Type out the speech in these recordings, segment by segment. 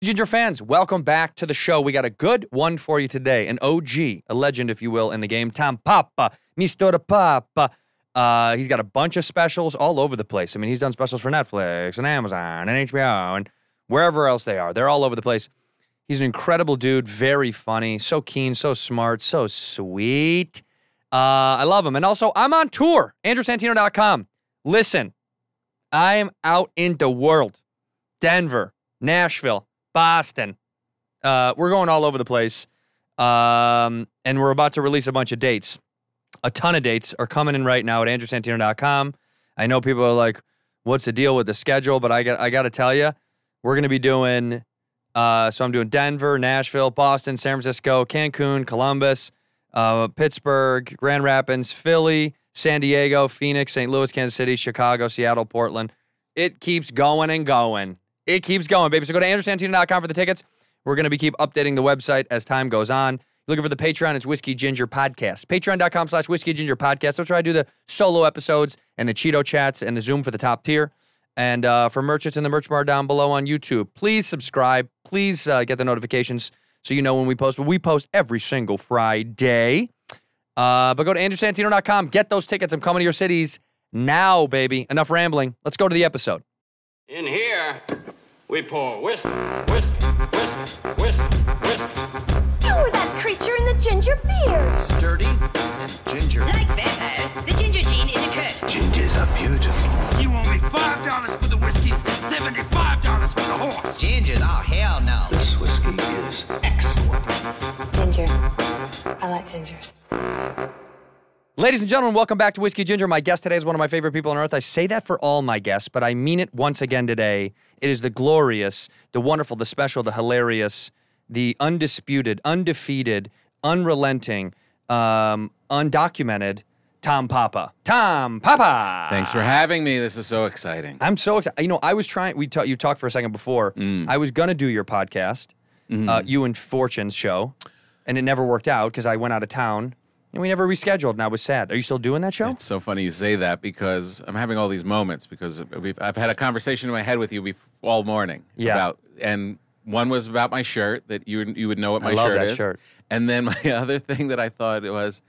Ginger fans, welcome back to the show. We got a good one for you today. An OG, a legend, if you will, in the game. Tom Papa, Mr. Papa. He's got a bunch of specials all over the place. I mean, he's done specials for Netflix and Amazon and HBO and wherever else they are. They're all over the place. He's an incredible dude, very funny, so keen, so smart, so sweet. I love him. And also, I'm on tour, AndrewSantino.com. Listen, I am out in the world. Denver, Nashville, Boston. We're going all over the place. And we're about to release a bunch of dates. A ton of dates are coming in right now at AndrewSantino.com. I know people are like, what's the deal with the schedule? But I got to tell you, we're going to be doing, so I'm doing Denver, Nashville, Boston, San Francisco, Cancun, Columbus, Pittsburgh, Grand Rapids, Philly, San Diego, Phoenix, St. Louis, Kansas City, Chicago, Seattle, Portland. It keeps going and going. It keeps going, baby. So go to AndrewSantino.com for the tickets. We're going to keep updating the website as time goes on. You're looking for the Patreon, it's Whiskey Ginger Podcast. Patreon.com/Whiskey Ginger Podcast. That's where I do the solo episodes and the Cheeto chats and the Zoom for the top tier. And for merch, it's in the merch bar down below on YouTube. Please subscribe. Please get the notifications so you know when we post. But we post every single Friday. But go to AndrewSantino.com. Get those tickets. I'm coming to your cities now, baby. Enough rambling. Let's go to the episode. In here, we pour whiskey, whiskey, whiskey, whiskey, whiskey. You're that creature in the ginger beard. Sturdy and ginger. Like vampires, the ginger gene is a curse. Gingers are beautiful. You owe me $5 for the whiskey and $75 for the horse. Gingers? Oh, hell no. This whiskey is excellent. Ginger. I like gingers. Ladies and gentlemen, welcome back to Whiskey Ginger. My guest today is one of my favorite people on earth. I say that for all my guests, but I mean it once again today. It is the glorious, the wonderful, the special, the hilarious, the undisputed, undefeated, unrelenting, undocumented Tom Papa. Tom Papa! Thanks for having me. This is so exciting. I'm so excited. You know, I was trying, you talked for a second before. I was going to do your podcast, you and Fortune's show, and it never worked out because I went out of town. And we never rescheduled, and I was sad. Are you still doing that show? It's so funny you say that because I'm having all these moments because I've had a conversation in my head with you all morning. Yeah. And one was about my shirt, that you would know what my I love shirt that is. shirt. And then my other thing that I thought was,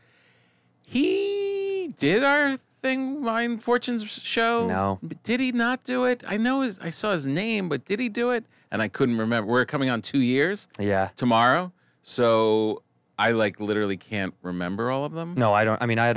he did our thing, Mine Fortune's show? No. Did he not do it? I saw his name, but did he do it? And I couldn't remember. We're coming on 2 years tomorrow. So I literally can't remember all of them. No, I don't. I mean, I had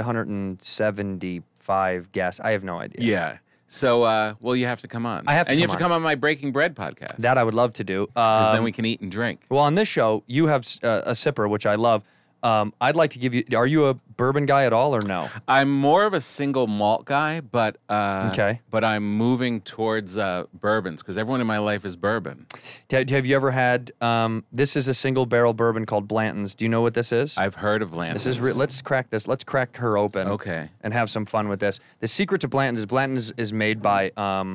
175 guests. I have no idea. Yeah. So, well, you have to come on. I have to and you come have to come on my Breaking Bread podcast. That I would love to do. Because then we can eat and drink. Well, on this show, you have a sipper, which I love. I'd like to give you. Are you a bourbon guy at all, or no? I'm more of a single malt guy, but Okay. But I'm moving towards bourbons because everyone in my life is bourbon. Have you ever had? This is a single barrel bourbon called Blanton's. Do you know what this is? I've heard of Blanton's. This is let's crack this. Let's crack her open. Okay. And have some fun with this. The secret to Blanton's is made by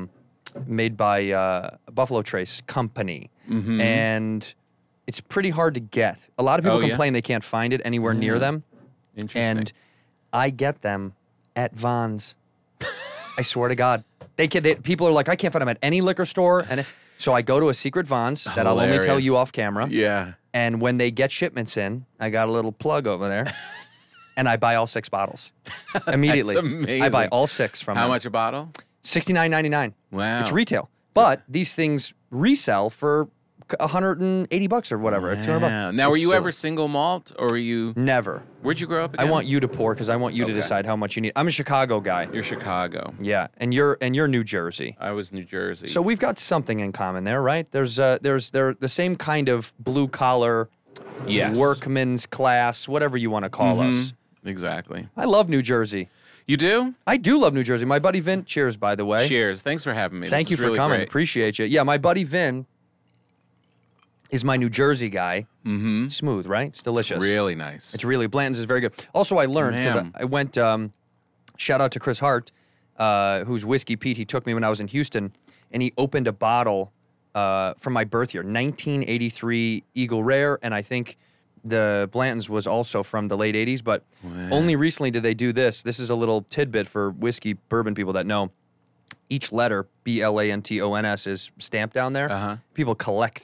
Buffalo Trace Company, and it's pretty hard to get. A lot of people complain they can't find it anywhere near them. Interesting. And I get them at Vons. I swear to God. People are like, I can't find them at any liquor store. And so I go to a secret Vons that I'll only tell you off camera. Yeah. And when they get shipments in, I got a little plug over there. And I buy all 6 bottles immediately. That's amazing. I buy all 6 from them. How much a bottle? $69.99. Wow. It's retail. But these things resell for $180 or whatever, $200. Now, were It's you silly. ever single malt, or were you? Never. Where'd you grow up I again? want you to pour because I want you to Okay. decide how much you need. I'm a Chicago guy. You're Chicago. Yeah, and you're New Jersey. I was New Jersey. So we've got something in common there, right? They're the same kind of blue collar, yes. workman's class, whatever you want to call us. Exactly. I love New Jersey. You do? I do love New Jersey. My buddy Vin, cheers, by the way. Cheers. Thanks for having me. Thank This you is for really coming. great. Appreciate you. Yeah, my buddy Vin is my New Jersey guy. Mm-hmm. Smooth, right? It's delicious. Really nice. It's really, Blanton's is very good. Also, I learned, because Man. I went, shout out to Chris Hart, who's Whiskey Pete. He took me when I was in Houston, and he opened a bottle from my birth year, 1983 Eagle Rare, and I think the Blanton's was also from the late 80s, but only recently did they do this. This is a little tidbit for whiskey bourbon people that know. Each letter, Blantons, is stamped down there. Uh-huh. People collect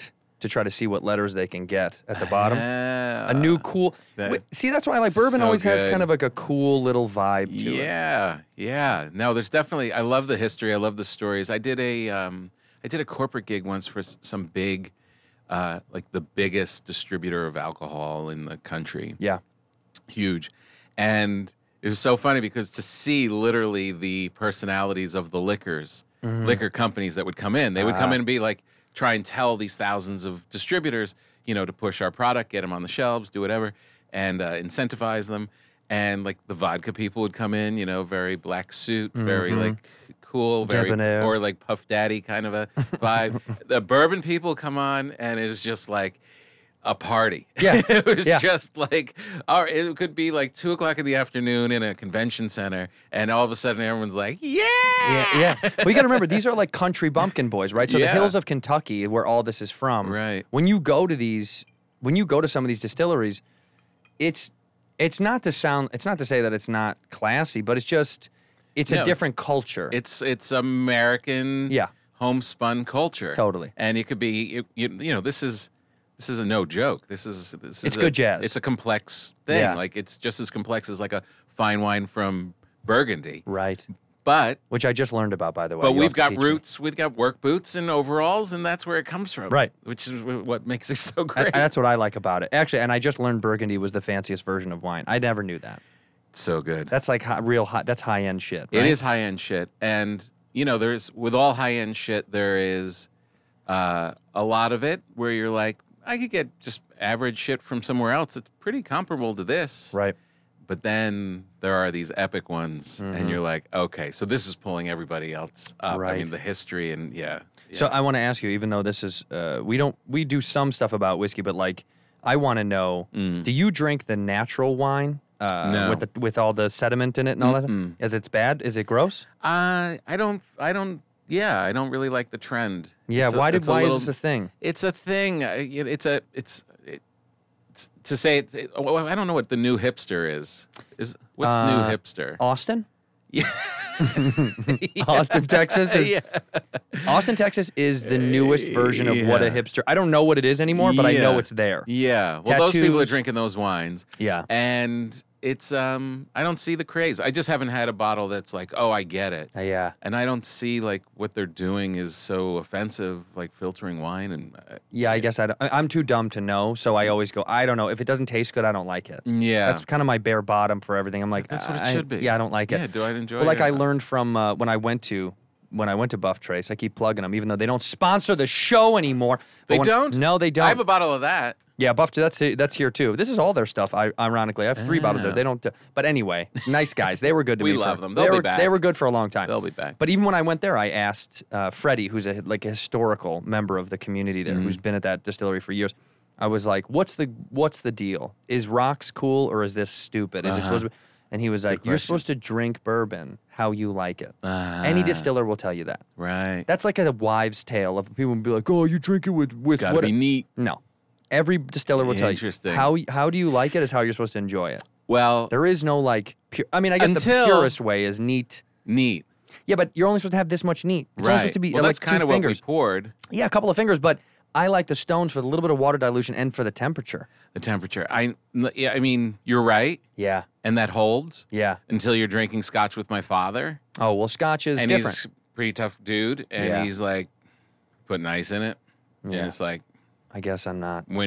to try to see what letters they can get at the bottom. A new cool. See, that's why I like bourbon. So always has good. kind of like a cool little vibe to it. Yeah. No, there's definitely. I love the history. I love the stories. I did a corporate gig once for some big, like the biggest distributor of alcohol in the country. Yeah. Huge, and it was so funny because to see literally the personalities of the liquor companies that would come in, they would come in and be like, try and tell these thousands of distributors, to push our product, get them on the shelves, do whatever, and incentivize them. And like the vodka people would come in, very black suit, very like cool, very Debonair. or like Puff Daddy kind of a vibe. The bourbon people come on, and it was just like a party. Yeah. It was Yeah. just like, it could be like 2:00 in the afternoon in a convention center, and all of a sudden everyone's like, yeah. Yeah. Well, you got to remember, these are like country bumpkin boys, right? So the Yeah. hills of Kentucky, where all this is from. Right. When you go to some of these distilleries, it's not to say that it's not classy, but it's just, it's No, a different culture. It's American Yeah. homespun culture. Totally. And it could be, this is a no joke. This is It's good jazz. It's a complex thing. Yeah. Like it's just as complex as like a fine wine from Burgundy. right. But Which I just learned about, by the way. But You'll we've have to got teach me. roots. We've got work boots and overalls, and that's where it comes from. Right. Which is what makes it so great. That's what I like about it. Actually, and I just learned Burgundy was the fanciest version of wine. I never knew that. so good. That's like real high. That's high end shit. It right? is high end shit, and there's with all high end shit, there is a lot of it where you're like, I could get just average shit from somewhere else. It's pretty comparable to this, Right. But then there are these epic ones, and you're like, okay, so this is pulling everybody else up. I Right. mean, the history and So I want to ask you, even though this is, we do some stuff about whiskey, but like, I want to know, do you drink the natural wine No. with all the sediment in it and all that? Is it bad? Is it gross? I don't really like the trend. Yeah. It's a- Why it's a is little- this a thing? It's a thing. To say it. I don't know what the new hipster is. What's new hipster? Austin? Yeah. Austin, Texas is Austin, Texas is the newest version of what a Yeah. hipster. I don't know what it is anymore, but I know Yeah. it's there. Yeah. Well, those people are Tattoos. drinking those wines. Yeah. And it's I don't see the craze. I just haven't had a bottle that's like, oh, I get it. Yeah. And I don't see like what they're doing is so offensive, like filtering wine and Yeah, I guess I'm too dumb to know, so I always go, I don't know. If it doesn't taste good, I don't like it. yeah. That's kind of my bare bottom for everything. I'm like, That's what it should be. Yeah, I don't like it. Yeah, do I enjoy Well, it like or I not? learned from when I went to Buff Trace. I keep plugging them, even though they don't sponsor the show anymore. But They when- don't? No, they don't. I have a bottle of that. Yeah, Buff. That's here too. This is all their stuff. Ironically, I have 3 bottles there. They don't. But anyway, nice guys. They were good to We me. love for, them. They They'll be were, back. They were good for a long time. They'll be back. But even when I went there, I asked Freddie, who's a historical member of the community there, Mm-hmm. who's been at that distillery for years. I was like, "What's the deal? Is rocks cool or is this stupid? Is it supposed to be?" And he was like, "You're question. supposed to drink bourbon how you like it. Any distiller will tell you that. Right. That's like a wives' tale of people would be like, "Oh, you drink it with Gotta what?" be neat. No. Every distiller will tell you. Interesting. How do you like it is how you're supposed to enjoy it. Well, There is no like pure, I mean, I guess Until- the purest way is neat. neat. Yeah, but you're only supposed to have this much neat. It's only Right. supposed to be well, like that's kind 2 of fingers. what we poured. Yeah, a couple of fingers, but I like the stones for the little bit of water dilution and for the temperature. The temperature. I mean, you're right, Yeah. and that holds Yeah. until you're drinking scotch with my father, Oh, well, scotch is and different. he's a pretty tough dude, and Yeah. he's like putting ice in it, Yeah. and it's like, I guess I'm not. when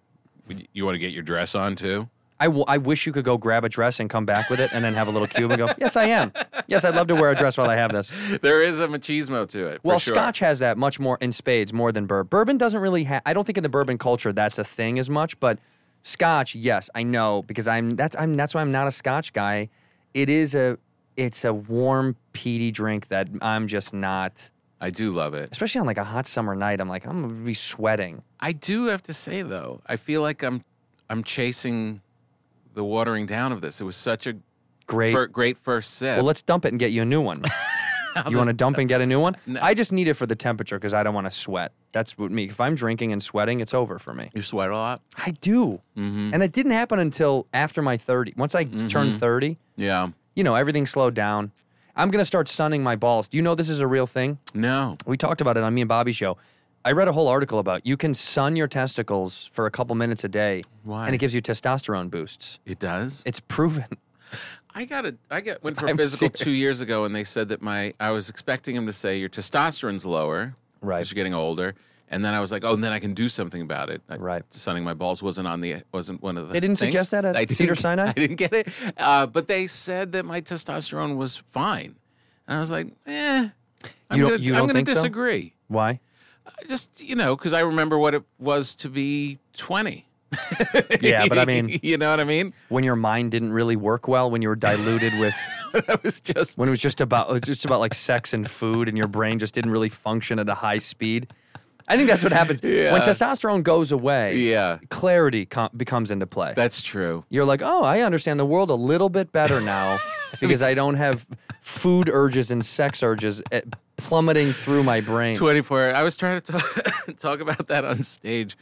you want to get your dress on too? I wish you could go grab a dress and come back with it and then have a little cube and go, yes, I am. Yes, I'd love to wear a dress while I have this. There is a machismo to it. Well, for sure. Scotch has that much more in spades, more than bourbon. Bourbon doesn't really have. I don't think in the bourbon culture that's a thing as much. But Scotch, yes, I know because that's why I'm not a Scotch guy. It's a warm, peaty drink that I'm just not. I do love it. Especially on like a hot summer night, I'm like I'm gonna be sweating. I do have to say though, I feel like I'm chasing the watering down of this. It was such a Great. great first sip. Well, let's dump it and get you a new one. You want to dump and get a new one? No. I just need it for the temperature because I don't want to sweat. That's what me. If I'm drinking and sweating, it's over for me. You sweat a lot? I do. And it didn't happen until after my 30. Once I turned 30, Yeah. everything slowed down. I'm going to start sunning my balls. Do you know this is a real thing? No. We talked about it on me and Bobby's show. I read a whole article about you can sun your testicles for a couple minutes a day. Why? And it gives you testosterone boosts. It does? It's proven. I went for a I'm physical serious. 2 years ago, and they said that I was expecting him to say your testosterone's lower, Right. because you're getting older, and then I was like, oh, and then I can do something about it. Right. Sunning my balls wasn't one of the. They didn't things. suggest that at I didn't- Cedars-Sinai? I didn't get it, but they said that my testosterone was fine, and I was like, I'm You going don't to think so? disagree. Why? Just because I remember what it was to be 20. Yeah, but I mean, you know what I mean? when your mind didn't really work well, when you were diluted with, I was just when it was just about like sex and food, and your brain just didn't really function at a high speed. I think that's what happens Yeah. when testosterone goes away. Yeah. Clarity becomes into play. That's true. You're like, oh, I understand the world a little bit better now because I don't have food urges and sex urges plummeting through my brain. 24. I was trying to talk about that on stage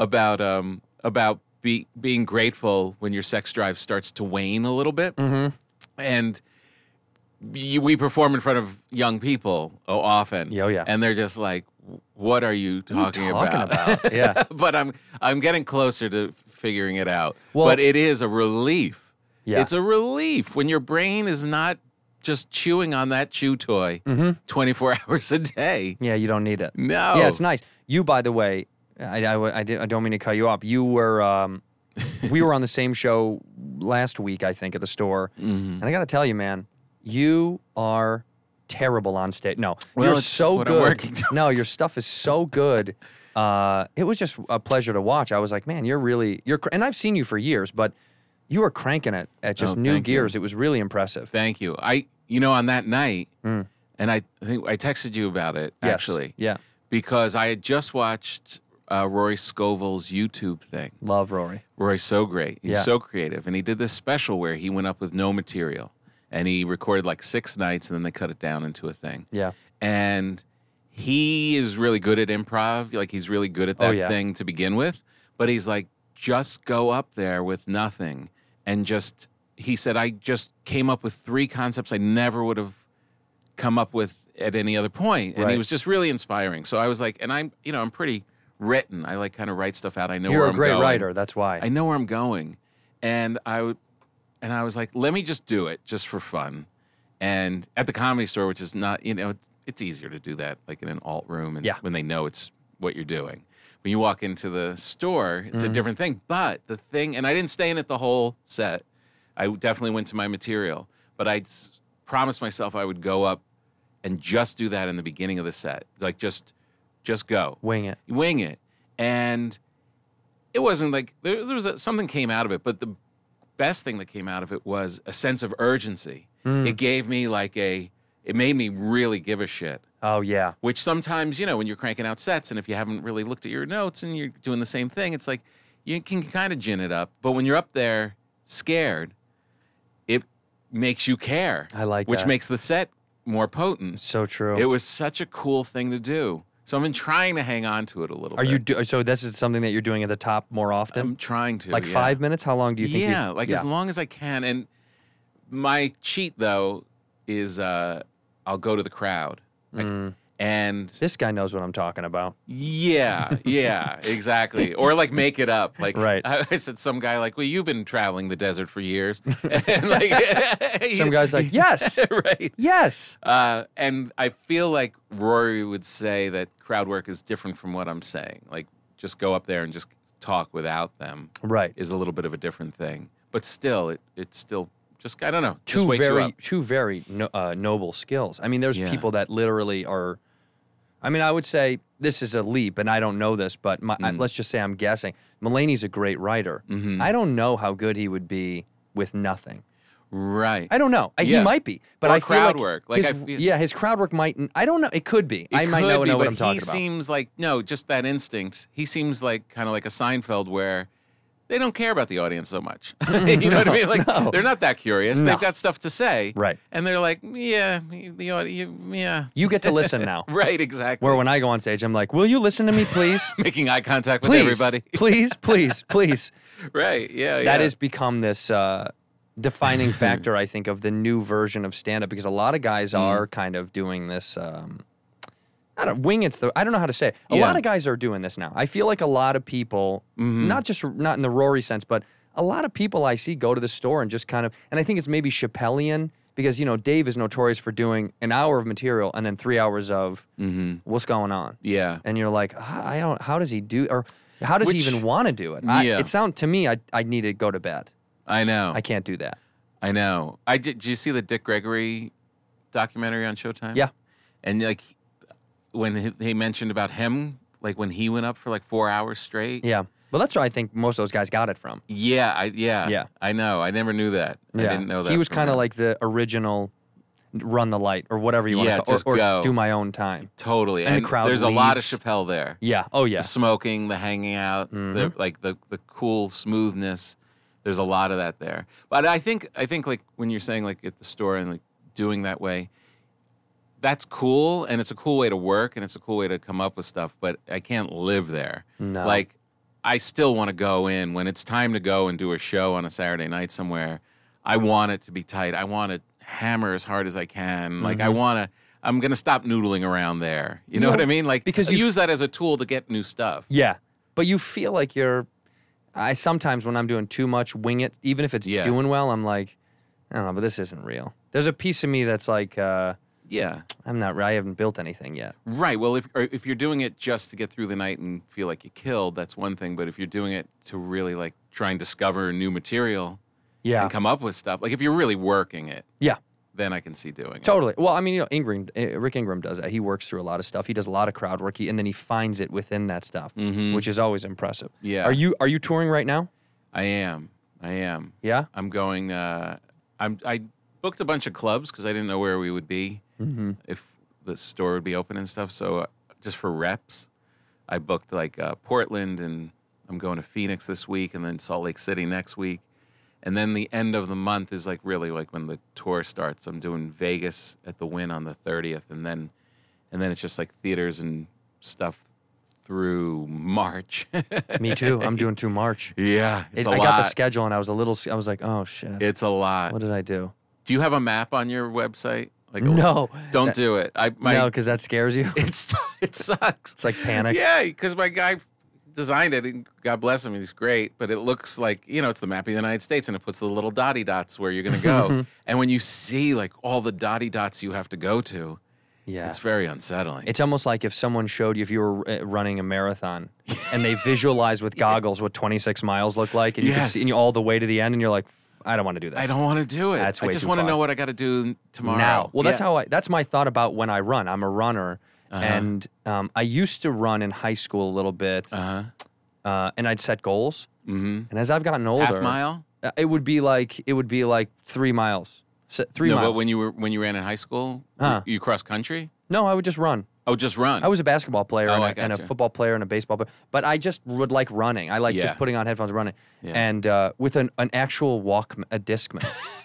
about being grateful when your sex drive starts to wane a little bit. Mm-hmm. And we perform in front of young people often. Oh, yeah. And they're just like, what are you talking about? Yeah. But I'm getting closer to figuring it out. Well- but it is a relief. Yeah. It's a relief when your brain is not just chewing on that chew toy 24 hours a day. Yeah, you don't need it. No. Yeah, it's nice. You, by the way, I don't mean to cut you off. You were, we were on the same show last week, I think, at the store. And I got to tell you, man, you are terrible on stage. No, Well, you're it's so what I'm good. working towards. No, your stuff is so good. It was just a pleasure to watch. I was like, man, and I've seen you for years, but you were cranking it at just Oh, new thank you. gears. It was really impressive. Thank you. On that night, and I think I texted you about it, Yes. actually. Yeah. Because I had just watched Rory Scovel's YouTube thing. Love Rory. Rory's so great. He's Yeah. so creative. And he did this special where he went up with no material. And he recorded like 6 nights, and then they cut it down into a thing. Yeah. And he is really good at improv. Like, he's really good at that yeah. thing to begin with. But he's like, just go up there with nothing. And he said, I just came up with 3 concepts I never would have come up with at any other point. And he Right. was just really inspiring. So I was like, and I'm pretty written. I like kind of write stuff out. I know You're where a I'm great going. writer. That's why. I know where I'm going. And I was like, let me just do it just for fun. And at the Comedy Store, which is not, it's easier to do that like in an alt room and Yeah. when they know it's what you're doing. When you walk into the store, it's a different thing. But the thing, and I didn't stay in it the whole set. I definitely went to my material. But I promised myself I would go up and just do that in the beginning of the set. Like just go. Wing it. Wing it. And it wasn't like, there was something came out of it, but the best thing that came out of it was a sense of urgency. It gave me it made me really give a shit. Oh, yeah. Which sometimes, when you're cranking out sets and if you haven't really looked at your notes and you're doing the same thing, it's like you can kind of gin it up. But when you're up there scared, it makes you care. I like which that. makes the set more potent. So true. It was such a cool thing to do. So I've been trying to hang on to it a little Are bit. you so this is something that you're doing at the top more often? I'm trying to. Like yeah. 5 minutes? How long do you think? Yeah, as long as I can. And my cheat though is I'll go to the crowd. And This guy knows what I'm talking about. yeah, exactly. Or like make it up. Like Right. I said some guy like, well, you've been traveling the desert for years. And like Some guy's like, yes, right. yes. And I feel like Rory would say that crowd work is different from what I'm saying. Like just go up there and just talk without them. Right. Is a little bit of a different thing. But still, it's still just, I don't know. Just Two wakes you up. very noble skills. I mean, there's Yeah. people that literally are. I mean, I would say this is a leap, and I don't know this, but let's just say I'm guessing. Mulaney's a great writer. Mm-hmm. I don't know how good he would be with nothing. Right. I don't know. He Yeah. might be, but Or I feel crowd like work. Like, his, I feel- his crowd work might. I don't know. It could be. I might could know be, what but I'm talking he about. seems like, just that instinct. He seems like kind of like a Seinfeld where they don't care about the audience so much. You know what I mean? Like, they're not that curious. No. They've got stuff to say. Right. And they're like, yeah, the audience, yeah. You get to listen now. Right, exactly. Where when I go on stage, I'm like, "Will you listen to me, please? Making eye contact with Please, everybody. please, please, please." Right, yeah, That yeah. has become this defining factor, I think, of the new version of stand-up because a lot of guys are kind of doing this I don't know how to say it. A Yeah. lot of guys are doing this now. I feel like a lot of people, not in the Rory sense, but a lot of people I see go to the store and just kind of, and I think it's maybe Chappellian because, Dave is notorious for doing an hour of material and then 3 hours of what's going on. Yeah. And you're like, how does he do, or how does he Which- even want to do it? Yeah. To me, I need to go to bed. I know. I can't do that. I know. Did you see the Dick Gregory documentary on Showtime? Yeah. And like when he mentioned about him, like when he went up for like 4 hours straight. Yeah. Well, that's where I think most of those guys got it from. Yeah. Yeah. I know. I never knew that. I didn't know that. He was from kind of him. like the original run the light or whatever you want Yeah, to call it, just or go. do my own time. Totally. And the crowd there's a lot of leaves. Chappelle there. Yeah. Oh, yeah. The smoking, the hanging out, the cool smoothness. There's a lot of that there. But I think like when you're saying like at the store and like doing that way, that's cool and it's a cool way to work and it's a cool way to come up with stuff, but I can't live there. No. Like I still want to go in when it's time to go and do a show on a Saturday night somewhere. I want it to be tight. I want to hammer as hard as I can. Like I'm going to stop noodling around there. You know what I mean? Like because because use that as a tool to get new stuff. Yeah. But you feel like I sometimes when I'm doing too much wing it, even if it's Yeah. doing well, I'm like, I don't know, but this isn't real. There's a piece of me that's like, Yeah. I haven't built anything yet. Right. Well, if you're doing it just to get through the night and feel like you killed, that's one thing. But if you're doing it to really like try and discover new material Yeah. and come up with stuff, like if you're really working it, Yeah. then I can see doing it. Totally. Well, I mean, Rick Ingram does that. He works through a lot of stuff. He does a lot of crowd work, and then he finds it within that stuff, which is always impressive. Yeah. Are you touring right now? I am. Yeah. I'm going. I booked a bunch of clubs because I didn't know where we would be if the store would be open and stuff. So just for reps, I booked like Portland, and I'm going to Phoenix this week, and then Salt Lake City next week, and then the end of the month is like really like when the tour starts. I'm doing Vegas at the Wynn on the 30th, and then it's just like theaters and stuff through March. Me too. I'm doing through March. Yeah, it's a I lot. got the schedule, and I was like, oh shit. It's a lot. What did I do? Do you have a map on your website? Like No. don't do it. No, because that scares you. it sucks. It's like panic. Yeah, because my guy designed it, and God bless him, he's great. But it looks like it's the map of the United States, and it puts the little dotty dots where you're going to go. And when you see like all the dotty dots you have to go to, Yeah. it's very unsettling. It's almost like if someone showed you if you were running a marathon and they visualized with goggles what 26 miles look like, and you could Yes. see all the way to the end, and you're like, I don't want to do this. I don't want to do it. That's I way just too want to far. know what I got to do tomorrow. Now. Well, Yeah. that's my thought about when I run. I'm a runner, and I used to run in high school a little bit, and I'd set goals. Mm-hmm. And as I've gotten older, Half mile. it would be like 3 miles. 3 No, miles. but when you ran in high school, Huh. you cross country. No, I would just run. Oh, just run. I was a basketball player Oh, and I a gotcha. football player and a baseball player, but I just would like running. I like Yeah. just putting on headphones and running. Yeah. And with an actual a Discman.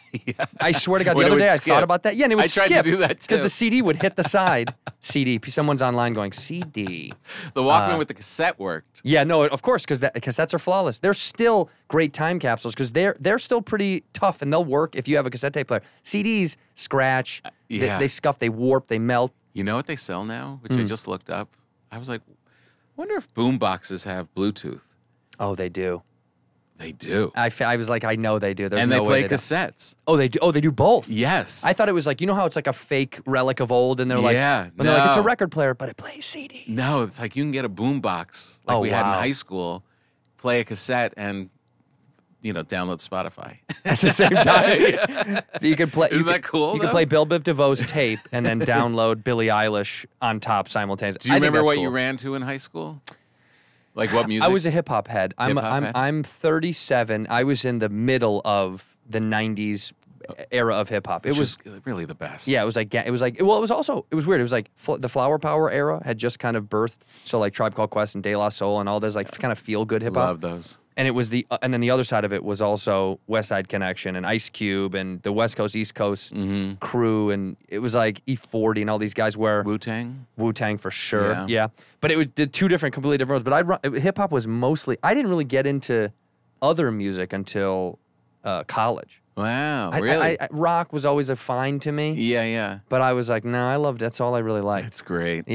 I swear to God, the When it other would day I skip. thought about that. Yeah, and it would I tried to skip. do that, Because too. the CD would hit the side. CD. Someone's online going, CD. The Walkman with the cassette worked. Yeah, no, of course, because cassettes are flawless. They're still great time capsules because they're still pretty tough and they'll work if you have a cassette tape player. CDs scratch, yeah. they scuff, they warp, they melt. You know what they sell now, which Hmm. I just looked up? I was like, wonder if boom boxes have Bluetooth. Oh, they do. They do. I was like, I know they do. There's And no they way play they don't. cassettes. Oh, they do. Oh, they do both. Yes. I thought it was like, you know how it's like a fake relic of old, and they're like, Yeah, when they're like, it's a no. record player, but it plays CDs. No, it's like you can get a boom box like Oh, we had in wow. high school, play a cassette, and download Spotify. At the same time. So you can play. Isn't that cool, You can though? play Bill Biv DeVoe's tape and then download Billie Eilish on top simultaneously. Do you I think remember that's what cool. you ran to in high school? Like what music? I was a hip hop head. I'm 37. I was in the middle of the 90s era of hip hop. It Which was is really the best. yeah, it was weird. It was like the Flower Power era had just kind of birthed. So like Tribe Called Quest and De La Soul and all those like kind of feel good hip hop. Love those. And it was and then the other side of it was also West Side Connection and Ice Cube and the West Coast East Coast crew, and it was like E40 and all these guys were Wu-Tang? Wu-Tang for sure. Yeah. Yeah. But it was did two completely different roads. But hip hop was mostly. I didn't really get into other music until college. Wow, really? Rock was always a fine to me, yeah. but I was like, no, that's all I really liked. It's great. Yeah.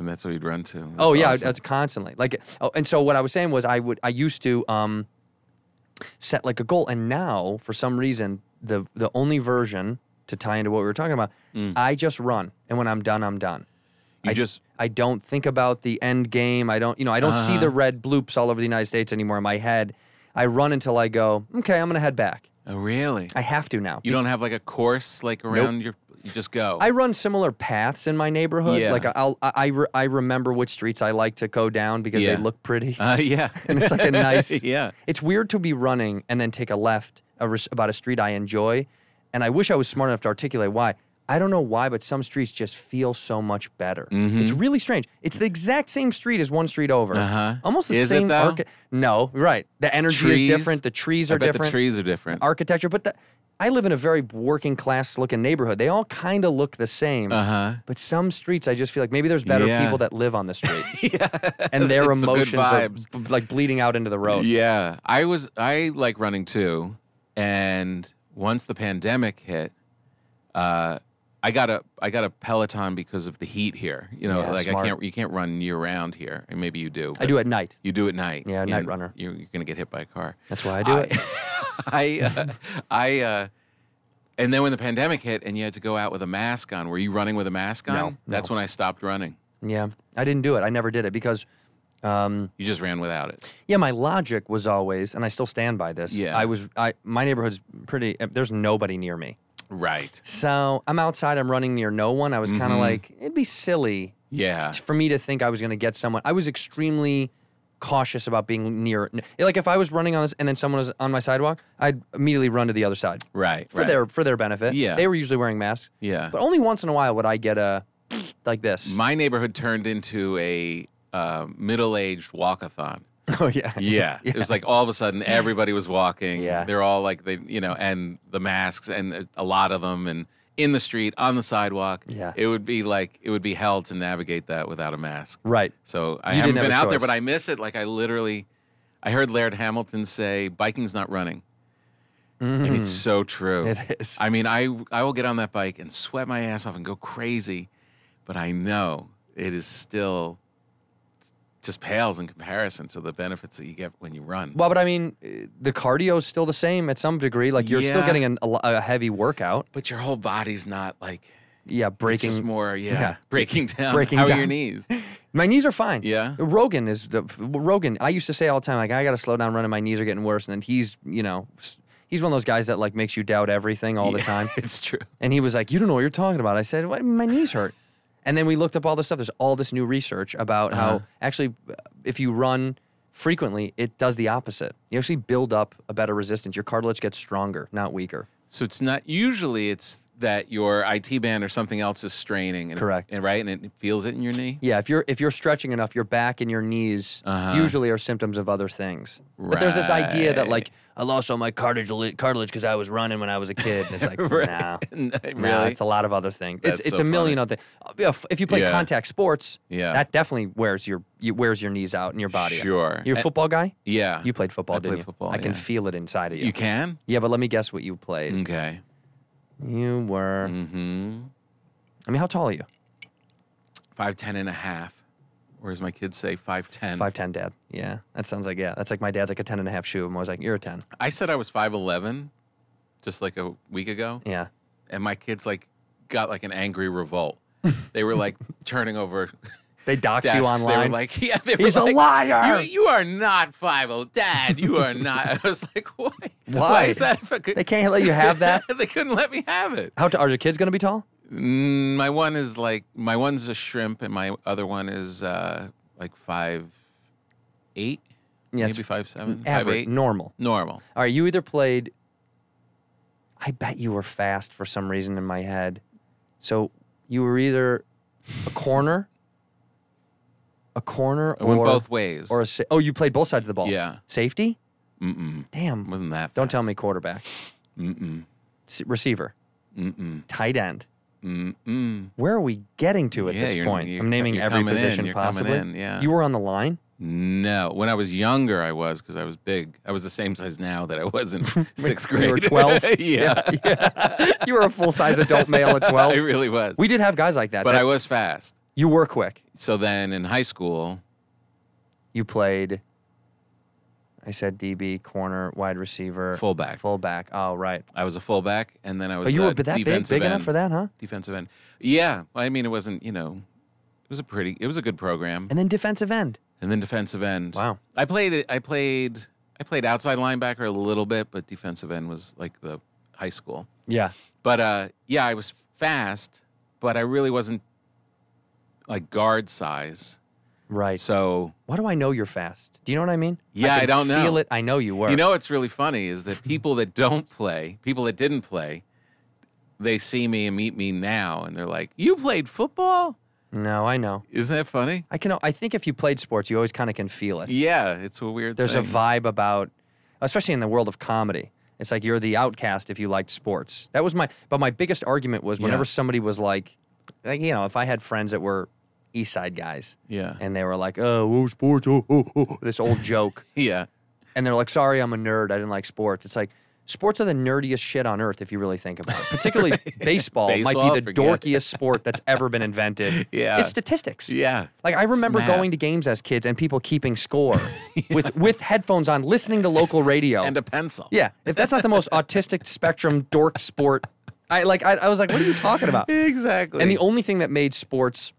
And that's what you'd run to. That's Oh yeah, awesome. that's constantly and so what I was saying was I used to set like a goal, and now for some reason the only version to tie into what we were talking about, I just run, and when I'm done, I'm done. I don't think about the end game. I don't see the red bloops all over the United States anymore in my head. I run until I go, okay, I'm gonna head back. Oh really? I have to now. You don't have like a course like around you just go. I run similar paths in my neighborhood. Yeah. Like I remember which streets I like to go down because they look pretty. Yeah. And it's like a nice. Yeah. It's weird to be running and then take a left about a street I enjoy, and I wish I was smart enough to articulate why. I don't know why, but some streets just feel so much better. It's really strange. It's the exact same street as one street over. Almost the Is it, same. though? No, right. The energy Trees? is different. The trees are I bet different. the trees are different. Architecture, but I live in a very working class looking neighborhood. They all kind of look the same. But some streets, I just feel like maybe there's better Yeah. people that live on the street. And their Some good emotions are vibes. like bleeding out into the road. Yeah. I like running too. And once the pandemic hit, I got a Peloton because of the heat here. You know, Yeah, like smart. you can't run year round here, and maybe you do. I do at night. You do at night. Yeah, night runner. You're gonna get hit by a car. That's why I do it. And then when the pandemic hit, and you had to go out with a mask on, were you running with a mask on? No. That's when I stopped running. Yeah, I didn't do it. I never did it because, You just ran without it. yeah, my logic was always, and I still stand by this. Yeah. My neighborhood's pretty. There's nobody near me, Right. so I'm outside. I'm running near no one. I was kind of like, it'd be silly Yeah. for me to think I was going to get someone. I was extremely cautious about being near. Like if I was running on this and then someone was on my sidewalk, I'd immediately run to the other side Right. for their benefit. Yeah. They were usually wearing masks. Yeah. But only once in a while would I get a like this. My neighborhood turned into a middle-aged walkathon. Oh yeah. Yeah. It was like all of a sudden everybody was walking. Yeah. They're all like and the masks and a lot of them and in the street, on the sidewalk. Yeah. It would be hell to navigate that without a mask. Right. So I You haven't didn't have been a out there, choice. but I miss it. Like I heard Laird Hamilton say, biking's not running. And it's so true. It is. I mean, I will get on that bike and sweat my ass off and go crazy, but I know it is still just pales in comparison to the benefits that you get when you run. Well, but I mean, the cardio is still the same at some degree. Like you're still Yeah. getting a heavy workout. But your whole body's not like Yeah, it's breaking. just more, yeah. breaking down. Breaking How are down. your knees? My knees are fine. Yeah? Rogan is Rogan. I used to say all the time, like I got to slow down running. My knees are getting worse. And then he's one of those guys that like makes you doubt everything all the Yeah, time. It's true. And he was like, "You don't know what you're talking about." I said, "What? My knees hurt." And then we looked up all this stuff. There's all this new research about how actually, if you run frequently, it does the opposite. You actually build up a better resistance. Your cartilage gets stronger, not weaker. So it's not usually it's that your IT band or something else is straining. And Correct. And right, and it feels it in your knee. Yeah, if you're stretching enough, your back and your knees usually are symptoms of other things. But there's this idea that like I lost all my cartilage because I was running when I was a kid. And it's like, nah, Really? it's a lot a things. That's It's so a million funny. other things. If you play Yeah. contact sports, Yeah. that definitely wears your knees out and your body. out. Sure. You're a football guy? Yeah. You played football, I didn't played you? football, I can yeah. feel it inside of you. You can? Yeah, but let me guess what you played. Okay. You were. Mm-hmm. I mean, how tall are you? 5'10" and a half. Or as my kids say, 5'10". 5'10", Dad. Yeah, that sounds like That's like my dad's like a 10 and a half shoe. And I was like, you're a 10. I said I was 5'11", just like a week ago. Yeah. And my kids like got like an angry revolt. They were like turning over They dox desks. you They were online. like, yeah, they were He's a like, liar. You are not 5'0", Dad. You are not. I was like, why? Why? is that? If I could, They can't let you have that. they couldn't let me have it. Are your kids going to be tall? My one's a shrimp, and my other one is like 5'8", Yeah, maybe it's 5'7", average, 5'8". normal. Normal. All right, you either played. I bet you were fast for some reason in my head. So you were either a corner, I or went both ways. or you played both sides of the ball. Yeah. Safety? Mm-mm. Damn. Wasn't that Don't tell fast. me quarterback. Mm-mm. Receiver. Mm-mm. Tight end. Mm-mm. Where are we getting to at Yeah, this you're- point? you're- I'm naming you're every coming in, position you're coming possibly. in, yeah. You were on the line? No. When I was younger, I was, because I was big. I was the same size now that I was in sixth When grade. you were 12? yeah. Yeah. You were a full-size adult male at 12. I really was. We did have guys like that. but That- I was fast. You were quick. So then in high school, You played, I said DB, corner, wide receiver. Fullback. Fullback. Oh, right. I was a fullback, and then I was Oh, you were a that big defensive enough end. for that, huh? Defensive end. Yeah. Well, I mean, it wasn't, it was a good program. And then defensive end. And then defensive end. Wow. I played outside linebacker a little bit, but defensive end was like the high school. Yeah. But I was fast, but I really wasn't like guard size. Right. So Why do I know you're fast? Do you know what I mean? Yeah, I can don't know. feel it. I know you were. what's really funny is that people that didn't play, they see me and meet me now, and they're like, "You played football?" No, I know. Isn't that funny? I think if you played sports, you always kind of can feel it. Yeah, it's a weird There's thing. a vibe about, especially in the world of comedy. It's like you're the outcast if you liked sports. That was my biggest argument was whenever Yeah. somebody was like, if I had friends that were East Side guys, Yeah. and they were like, oh, sports, this old joke, Yeah. and they're like, sorry, I'm a nerd, I didn't like sports. It's like, sports are the nerdiest shit on earth if you really think about it. Particularly baseball might Baseball, be the forget it. dorkiest sport that's ever been invented. Yeah. It's statistics. Yeah. Like I remember It's math. going to games as kids and people keeping score with headphones on, listening to local radio. And a pencil. Yeah, if that's not the most autistic spectrum dork sport, I was like, what are you talking about? Exactly. And the only thing that made sports,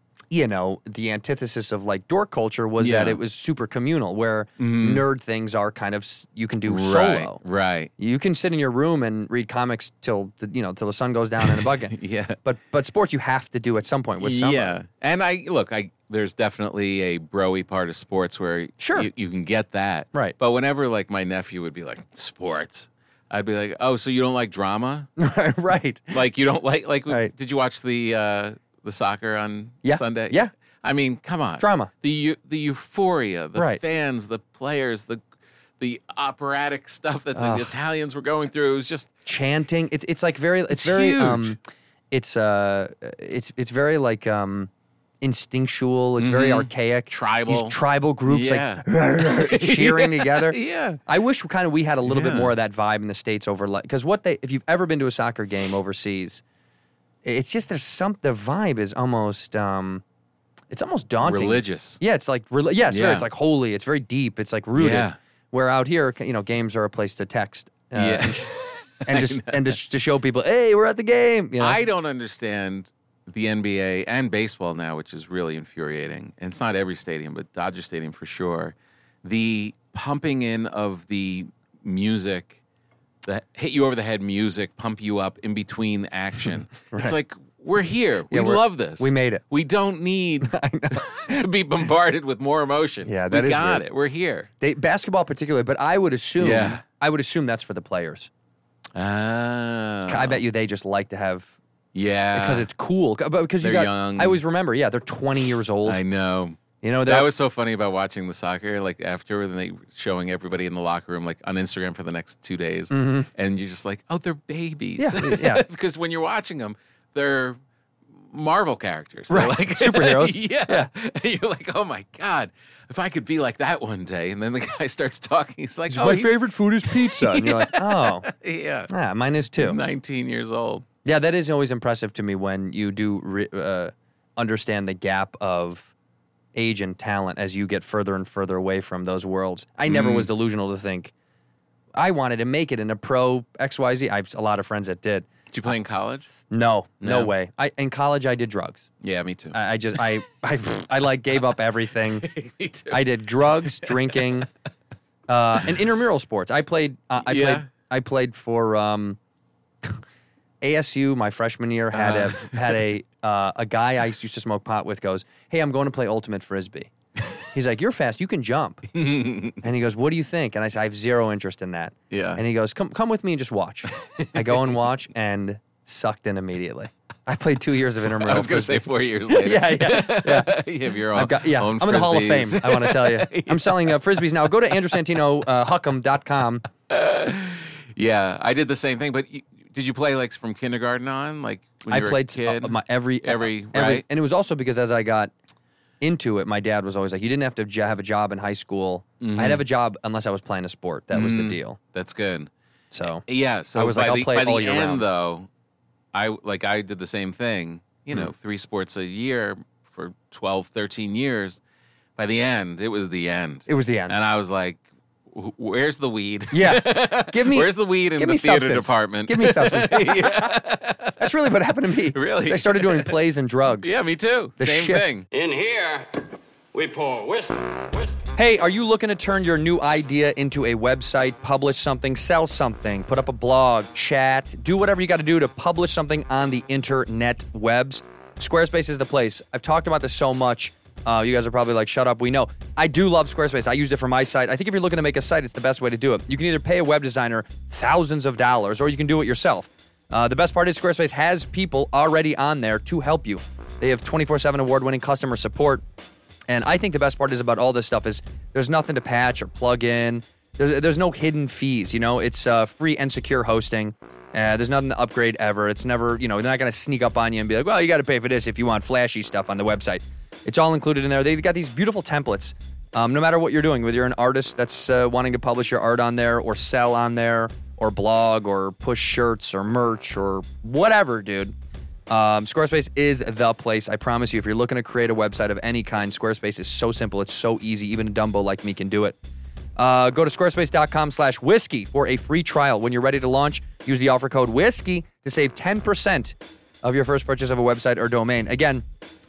the antithesis of like dork culture was that Yeah. it was super communal, where nerd things are kind of you can do solo. Right. You can sit in your room and read comics till the sun goes down in a bucket. Yeah. But sports you have to do at some point with somebody. Yeah. And there's definitely a bro-y part of sports where Sure. you can get that. Right. But whenever like my nephew would be like, sports, I'd be like, oh, so you don't like drama? Right. Like you don't like Right. did you watch the soccer on Yeah. Sunday? Yeah. I mean, come on. Drama. The euphoria, the Right. fans, the players, the operatic stuff that the Italians were going through. It was just Chanting. It's like very. It's It's very. huge. It's very like instinctual. It's very archaic. Tribal. These tribal groups Yeah. like cheering together. Yeah. I wish we had a little bit Yeah. more of that vibe in the States over because if you've ever been to a soccer game overseas, it's just the vibe is almost it's almost daunting. religious. Yeah, it's like it's Yeah. very, it's like holy. It's very deep. It's like rooted. Yeah. Where out here, games are a place to text. Yeah. and to show people, hey, we're at the game. I don't understand the NBA and baseball now, which is really infuriating. And it's not every stadium, but Dodger Stadium for sure. The pumping in of the music, the hit you over the head music, pump you up in between action. It's like, we're here. Yeah, we love this. we made it. We don't need to be bombarded with more emotion. Yeah, that we is got weird. it. We're here. Basketball particularly, but I would assume Yeah. that's for the players. Ah. I bet you they just like to have Yeah. because it's cool. But because They're young. I always remember, they're 20 years old. I know. they're That was so funny about watching the soccer, like after when they showing everybody in the locker room, like on Instagram for the next 2 days, and you're just like, oh, they're babies. Mm-hmm. Yeah, yeah. Because when you're watching them, they're Marvel characters. They're Right. like Superheroes. Yeah. And you're like, oh my God, if I could be like that one day. And then the guy starts talking. He's like, my favorite food is pizza. And you're like, oh, Yeah. mine is too. 19 years old. Yeah, that is always impressive to me when you do understand the gap of age and talent as you get further and further away from those worlds. I never was delusional to think I wanted to make it in a pro XYZ. I have a lot of friends that did. Did you play in college? No No. way. In college, I did drugs. Yeah, me too. I like gave up everything. Me too. I did drugs, drinking, and intramural sports. I played for ASU. My freshman year had a guy I used to smoke pot with goes, hey, I'm going to play ultimate frisbee. He's like, you're fast, you can jump. And he goes, what do you think? And I said, I have zero interest in that. Yeah. And he goes, come with me and just watch. I go and watch and sucked in immediately. I played 2 years of intramural. I was going to say frisbee. 4 years later. Yeah. You have your own, I've got, own I'm in the Hall of Fame, Frisbees. I want to tell you. I'm selling frisbees now. Go to AndrewSantinoHuck'em.com. Yeah, I did the same thing. But did you play like from kindergarten on? Like when I you were played a kid? every right? and it was also because as I got into it, my dad was always like, you didn't have to have a job in high school. Mm-hmm. I'd have a job unless I was playing a sport. That was the deal. That's good. So Yeah, so I was by like, I'll the, play by all the year end, round. though, I did the same thing. 3 sports a year for 12, 13 years. By the end, it was the end. It was the end. And I was like, where's the weed? Yeah. Where's the weed in the theater department? Give me substance. That's really what happened to me. Really? I started doing plays and drugs. Yeah, me too. The Same shift. thing. In here, we pour whiskey. Hey, are you looking to turn your new idea into a website, publish something, sell something, put up a blog, chat, do whatever you got to do to publish something on the internet webs? Squarespace is the place. I've talked about this so much. You guys are probably like, shut up, we know. I do love Squarespace. I used it for my site. I think if you're looking to make a site, it's the best way to do it. You can either pay a web designer thousands of dollars, or you can do it yourself. The best part is Squarespace has people already on there to help you. They have 24/7 award-winning customer support. And I think the best part is about all this stuff is there's nothing to patch or plug in. There's no hidden fees, you know. It's free and secure hosting. There's nothing to upgrade ever. It's never, you know, they're not going to sneak up on you and be like, well, you got to pay for this if you want flashy stuff on the website. It's all included in there. They've got these beautiful templates. No matter what you're doing, whether you're an artist that's wanting to publish your art on there or sell on there or blog or push shirts or merch or whatever, dude. Squarespace is the place. I promise you, if you're looking to create a website of any kind, Squarespace is so simple. It's so easy. Even a Dumbo like me can do it. Go to squarespace.com/whiskey for a free trial. When you're ready to launch, use the offer code WHISKEY to save 10% of your first purchase of a website or domain. Again,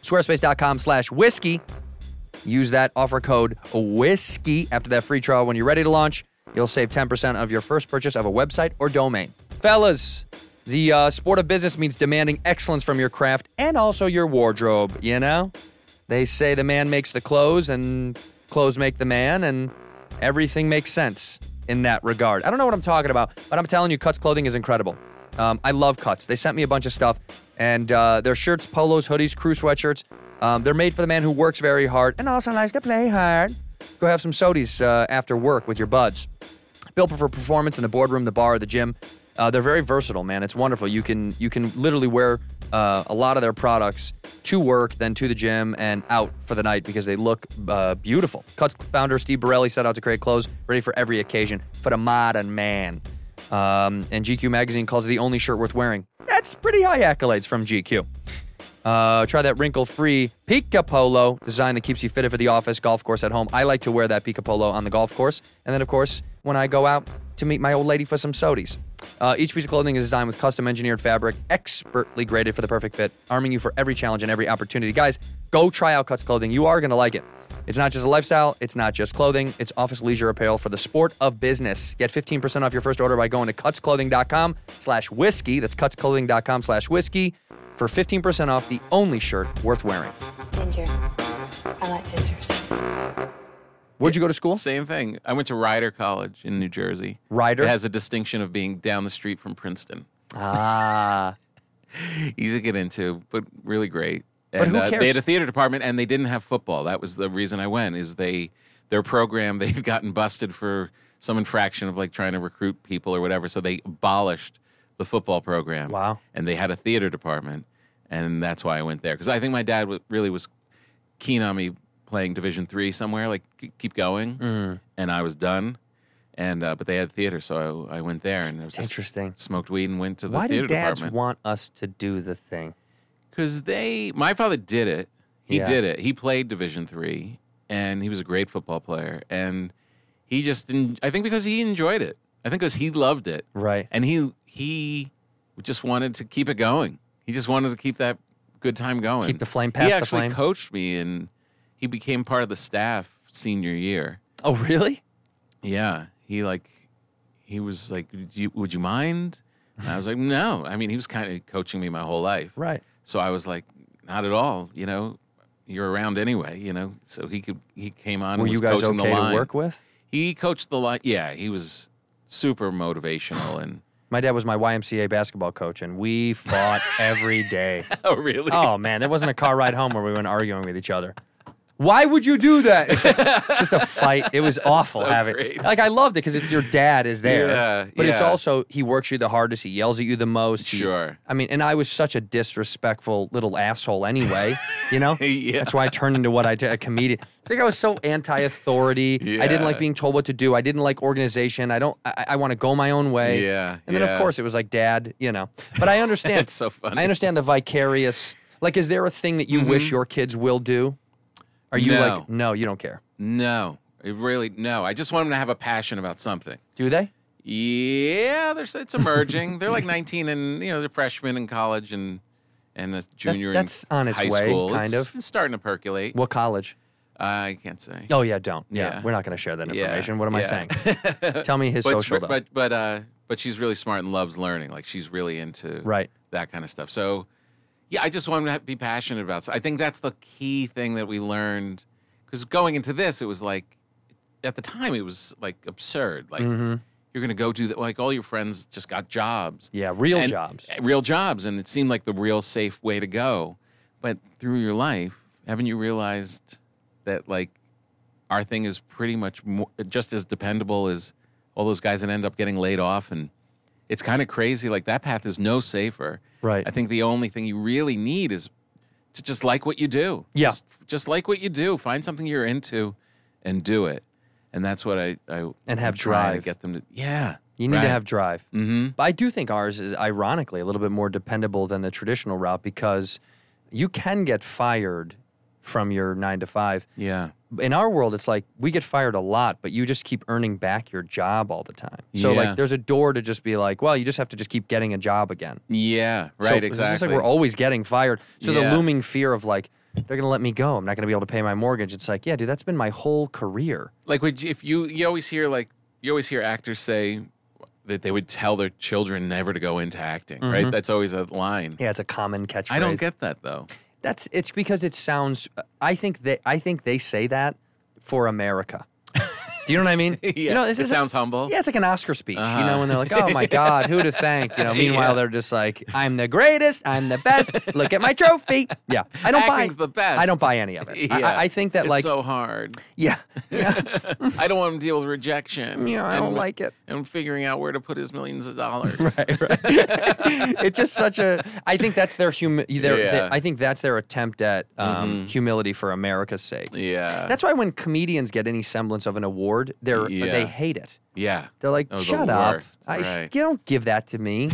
squarespace.com/whiskey. Use that offer code WHISKEY after that free trial. When you're ready to launch, you'll save 10% of your first purchase of a website or domain. Fellas, the sport of business means demanding excellence from your craft and also your wardrobe, you know? They say the man makes the clothes and clothes make the man, and everything makes sense in that regard. I don't know what I'm talking about, but I'm telling you, Cuts Clothing is incredible. I love Cuts. They sent me a bunch of stuff, and their shirts, polos, hoodies, crew sweatshirts, they're made for the man who works very hard and also likes to play hard. Go have some sodies after work with your buds. Built for performance in the boardroom, the bar, the gym. They're very versatile, man. It's wonderful. You can literally wear a lot of their products to work, then to the gym, and out for the night because they look beautiful. Cuts founder Steve Borelli set out to create clothes ready for every occasion for the modern man. And GQ magazine calls it the only shirt worth wearing. That's pretty high accolades from GQ. Try that wrinkle-free Pika Polo design that keeps you fitted for the office, golf course, at home. I like to wear that Pika Polo on the golf course. And then, of course, when I go out to meet my old lady for some sodies. Each piece of clothing is designed with custom-engineered fabric, expertly graded for the perfect fit, arming you for every challenge and every opportunity. Guys, go try out Cuts Clothing. You are going to like it. It's not just a lifestyle. It's not just clothing. It's office leisure apparel for the sport of business. Get 15% off your first order by going to cutsclothing.com/whiskey. That's cutsclothing.com/whiskey for 15% off the only shirt worth wearing. Ginger. I like gingers. Where'd you go to school? Same thing. I went to Rider College in New Jersey. Rider? It has a distinction of being down the street from Princeton. Ah. Easy to get into, but really great. But And who cares? they had a theater department, and they didn't have football. That was the reason I went. Is their program, they've gotten busted for some infraction of like trying to recruit people or whatever. So they abolished the football program. Wow. And they had a theater department, and that's why I went there. Because I think my dad really was keen on me playing Division III somewhere, like keep going. And I was done. And but they had theater, so I went there, and it was just Interesting. smoked weed and went to the Why theater do dads department. want us to do the thing? Because my father did it. He Yeah. did it. He played Division III, and he was a great football player. And he just didn't, I think because he enjoyed it. I think because he loved it. Right. And he just wanted to keep it going. He just wanted to keep that good time going. Keep the flame past He the actually flame. coached me, and he became part of the staff senior year. Oh, really? Yeah. He was like, would you mind? And I was like, no. I mean, he was kind of coaching me my whole life. Right. So I was like, not at all. You know, you're around anyway. You know, so he came on. Were and was you guys coaching okay the line. to work with? He coached the line. Yeah, he was super motivational and. My dad was my YMCA basketball coach, and we fought every day. Oh, really? Oh, man, there wasn't a car ride home where we weren't arguing with each other. Why would you do that? It's just a fight. It was awful So having. great. Like, I loved it because it's your dad is there. Yeah, but it's yeah. also, he works you the hardest. He yells at you the most. Sure. I mean, and I was such a disrespectful little asshole anyway, you know? Yeah. That's why I turned into what I did, a comedian. It's like I was so anti-authority. I didn't Yeah. like being told what to do. I didn't like organization. I want to go my own way. Yeah, And then, of yeah. course, it was like, Dad, you know. But I understand. It's so funny. I understand the vicarious Like, is there a thing that you wish your kids will do? Are you No. like, no, you don't care? No, no. I just want them to have a passion about something. Do they? Yeah, it's emerging. They're like 19 and, they're freshmen in college and a junior that's in on its high way, school. kind of. It's starting to percolate. What college? I can't say. Oh, yeah, don't. Yeah, Yeah. we're not going to share that Yeah, information. What am I yeah. saying? Tell me his social, though. But she's really smart and loves learning. Like, she's really into Right. that kind of stuff. So, yeah, I just want them to be passionate about it. So I think that's the key thing that we learned. Because going into this, it was like, at the time, it was like absurd. Like, you're going to go do that. Like, all your friends just got jobs. Yeah, real And- jobs. Real jobs. And it seemed like the real safe way to go. But through your life, haven't you realized that, like, our thing is pretty much just as dependable as all those guys that end up getting laid off? And it's kind of crazy. Like, that path is no safer. Right. I think the only thing you really need is to just like what you do. Yeah. Just like what you do. Find something you're into and do it. And that's what I And I'm have trying drive. to get them to. Yeah. You need to right. have drive. Mm-hmm. But I do think ours is, ironically, a little bit more dependable than the traditional route because you can get fired from your 9 to 5. Yeah. In our world, it's like we get fired a lot, but you just keep earning back your job all the time. So, Yeah. like, there's a door to just be like, well, you just have to just keep getting a job again. Yeah. So Right. It's Exactly. just like we're always getting fired. So Yeah. the looming fear of, like, they're going to let me go. I'm not going to be able to pay my mortgage. It's like, yeah, dude, that's been my whole career. Like, if you always hear actors say that they would tell their children never to go into acting, right? That's always a line. Yeah, it's a common catchphrase. I don't get that though. It's because it sounds. I think they say that for America. Do you know what I mean? Yeah. You know, this It is sounds humble. Yeah, it's like an Oscar speech. You know, when they're like, "Oh my God, who to thank?" You know, meanwhile Yeah. they're just like, "I'm the greatest. I'm the best. Look at my trophy." Yeah, I don't Acting's buy the best. I don't buy any of it. Yeah. I think that it's like, so hard. yeah, I don't want him to deal with rejection. yeah, I don't like it. And figuring out where to put his millions of dollars. Right. It's just such a. I think that's their Yeah. I think that's their attempt at humility for America's sake. Yeah. That's why when comedians get any semblance of an award, Yeah. they hate it. yeah. They're like, Oh, the "Shut up! worst. Right. You don't give that to me."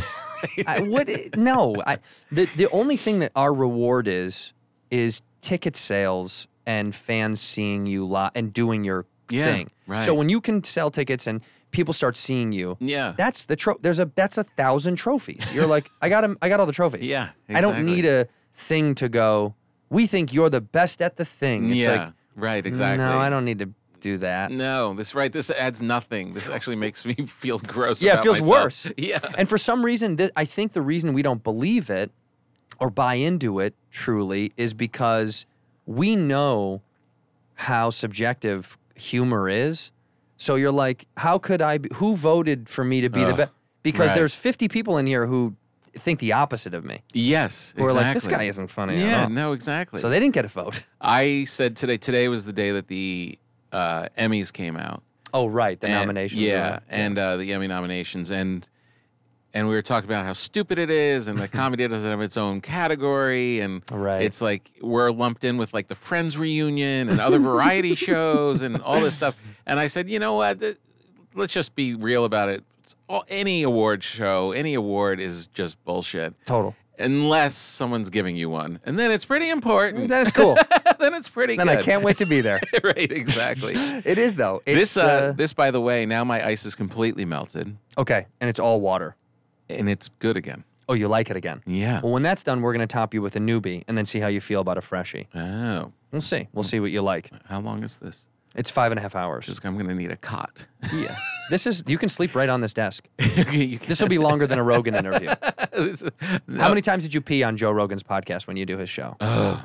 No. The only thing that our reward is ticket sales and fans seeing you live and doing your Yeah, thing. right. So when you can sell tickets and people start seeing you, Yeah. that's the that's 1,000 trophies. You're like, I got all the trophies. Yeah, I don't exactly. need a thing to go. We think you're the best at the thing. It's Yeah. like, Right. Exactly. no, I don't need to do that. No, this adds nothing. This actually makes me feel gross. Yeah, it about feels myself. worse. Yeah. And for some reason, I think the reason we don't believe it or buy into it truly is because we know how subjective humor is. So you're like, how could who voted for me to be the best? Because right. there's 50 people in here who think the opposite of me. Yes. Who are exactly. like, this guy isn't funny at Yeah. all. No. Exactly. So they didn't get a vote. I said today was the day that the Emmys came out. Oh, right. The And- nominations. Yeah, right. and the Emmy nominations, and we were talking about how stupid it is, and the comedy doesn't have its own category, and Right. it's like we're lumped in with like the Friends reunion and other variety shows and all this stuff. And I said, you know what? Let's just be real about it. Any award show, any award is just bullshit. Total. Unless someone's giving you one, and then it's pretty important. Then it's cool. Then it's pretty Then good. I can't wait to be there. Right, exactly. It is, though. It's, This, by the way, now my ice is completely melted, okay, and it's all water. and it's good again. Oh, you like it again? Yeah. Well, when that's done, we're going to top you with a newbie and then see how you feel about a freshie. Oh, We'll see. We'll see what you like. how long is this? It's 5.5 hours. Just I'm going to need a cot. Yeah. You can sleep right on this desk. You This will be longer than a Rogan interview. can- How many times did you pee on Joe Rogan's podcast when you do his show?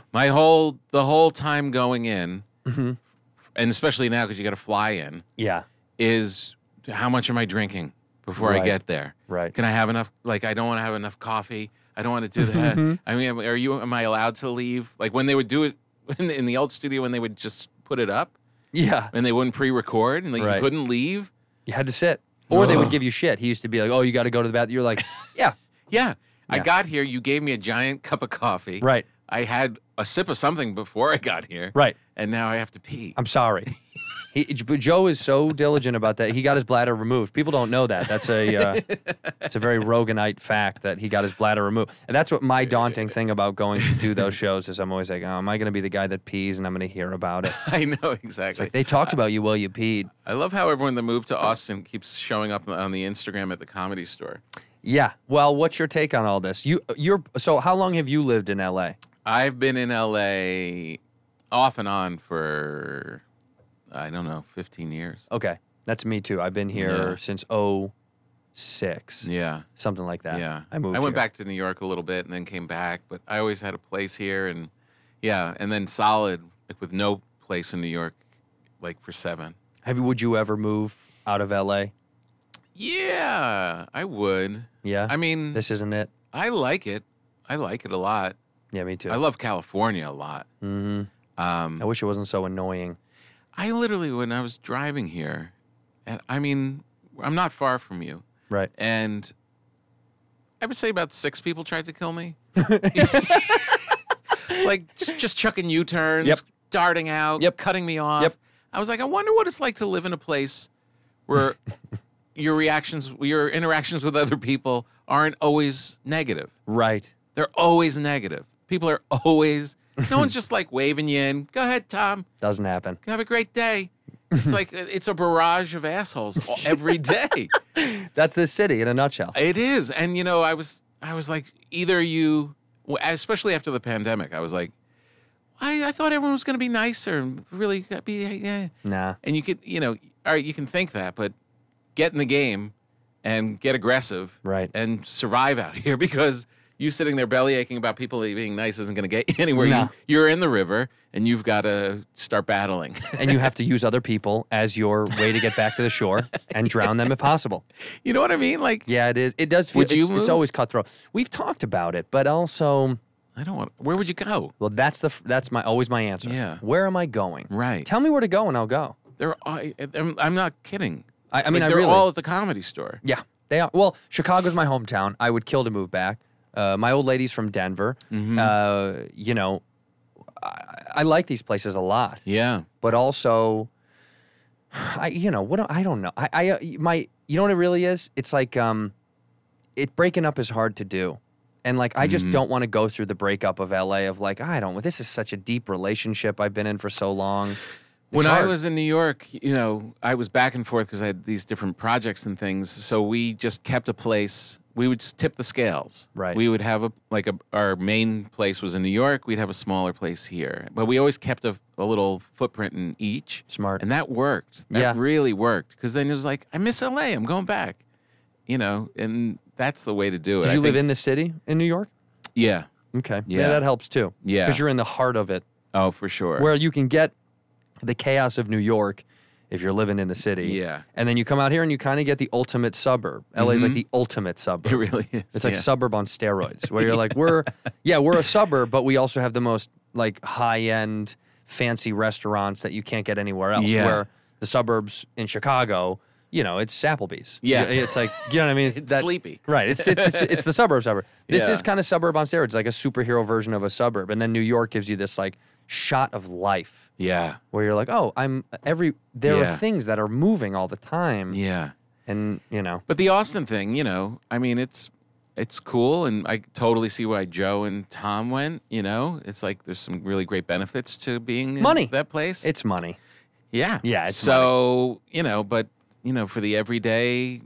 the whole time going in, Mm-hmm. and especially now because you got to fly in, Yeah. is how much am I drinking before I Right. get there? Right. Can I have enough? Like, I don't want to have enough coffee. I don't want to do that. Mm-hmm. I mean, am I allowed to leave? Like when they would do it in the old studio, when they would just put it up Yeah. and they wouldn't pre-record and like Right. you couldn't leave. You had to sit. Or they would Ugh. give you shit. He used to be like, oh, you got to go to the bathroom. You're like, yeah. Yeah. I Yeah. got here. You gave me a giant cup of coffee. Right. I had a sip of something before I got here. Right. And now I have to pee. I'm sorry. But Joe is so diligent about that. He got his bladder removed. People don't know that. That's it's a very Roganite fact that he got his bladder removed. And that's what my daunting thing about going to do those shows is. I'm always like, oh, am I going to be the guy that pees and I'm going to hear about it? I know It's exactly. like they talked about you while you peed. I love how everyone that moved to Austin keeps showing up on the Instagram at the Comedy Store. Yeah. Well, what's your take on all this? So how long have you lived in L.A.? I've been in LA off and on for, I don't know, 15 years. Okay. That's me too. I've been here Yeah. since 06. Yeah. Something like that. Yeah. I moved I went here. back to New York a little bit and then came back, but I always had a place here and and then solid, like with no place in New York, like for 7. Would you ever move out of L.A.? Yeah, I would. Yeah? I mean, This isn't it? I like it. I like it a lot. Yeah, me too. I love California a lot. I wish it wasn't so annoying. I literally, when I was driving here, and I mean, I'm not far from you, Right. and I would say about 6 people tried to kill me. Like just chucking U-turns, Yep. darting out, Yep. cutting me off. Yep. I was like, I wonder what it's like to live in a place where your interactions with other people aren't always negative. Right. They're always negative. People are always, no one's just like waving you in. Go ahead, Tom. Doesn't happen. Have a great day. It's like, it's a barrage of assholes every day. That's this city in a nutshell. It is. And, you know, I was like, either you, especially after the pandemic, I was like, I thought everyone was going to be nicer and really be, yeah. Nah. And you could, you know, all right, you can think that, but get in the game and get aggressive. Right. And survive out here because you sitting there belly aching about people being nice isn't going to get you anywhere. No. You're in the river and you've got to start battling. And you have to use other people as your way to get back to the shore and drown them if possible. You know what I mean? Like, Yeah, it is. It does feel Would you it's move? always cutthroat. We've talked about it, but also, I don't want, where would you go? well, that's always my answer. Yeah. Where am I going? Right. Tell me where to go and I'll go. I'm not kidding. I mean, Like, I they're really. all at the Comedy Store. Yeah, they are. Well, Chicago's my hometown. I would kill to move back. My old lady's from Denver. Mm-hmm. You know, I like these places a lot, Yeah. but also, I don't know. You know what it really is? It's like, breaking up is hard to do. And like, I just don't want to go through the breakup of LA of like, this is such a deep relationship I've been in for so long. It's When I hard. was in New York, you know, I was back and forth because I had these different projects and things. So we just kept a place. We would tip the scales. Right. We would have our main place was in New York. We'd have a smaller place here. But we always kept a little footprint in each. Smart. And that worked. That Yeah. really worked. Because then it was like, I miss LA. I'm going back. You know, and that's the way to do it. Did you live in the city in New York? Yeah. Okay. Yeah. That helps too. Yeah. Because you're in the heart of it, Oh, for sure. where you can get the chaos of New York if you're living in the city. Yeah. And then you come out here and you kind of get the ultimate suburb. LA's like the ultimate suburb. It really is. It's like yeah. suburb on steroids, where you're like, we're a suburb, but we also have the most like high-end, fancy restaurants that you can't get anywhere else. Yeah. Where the suburbs in Chicago, you know, it's Applebee's. Yeah. It's like, you know what I mean? It's sleepy. Right. It's the suburb. This Yeah. is kind of suburb on steroids, like a superhero version of a suburb. And then New York gives you this like shot of life Yeah. where you're like, oh, there Yeah. are things that are moving all the time. Yeah. And, you know, But the Austin thing, you know, I mean, it's cool, and I totally see why Joe and Tom went. You know, it's like there's some really great benefits to being in Money. that place. it's money. yeah, Yeah, it's so you know, but you know, for the everyday,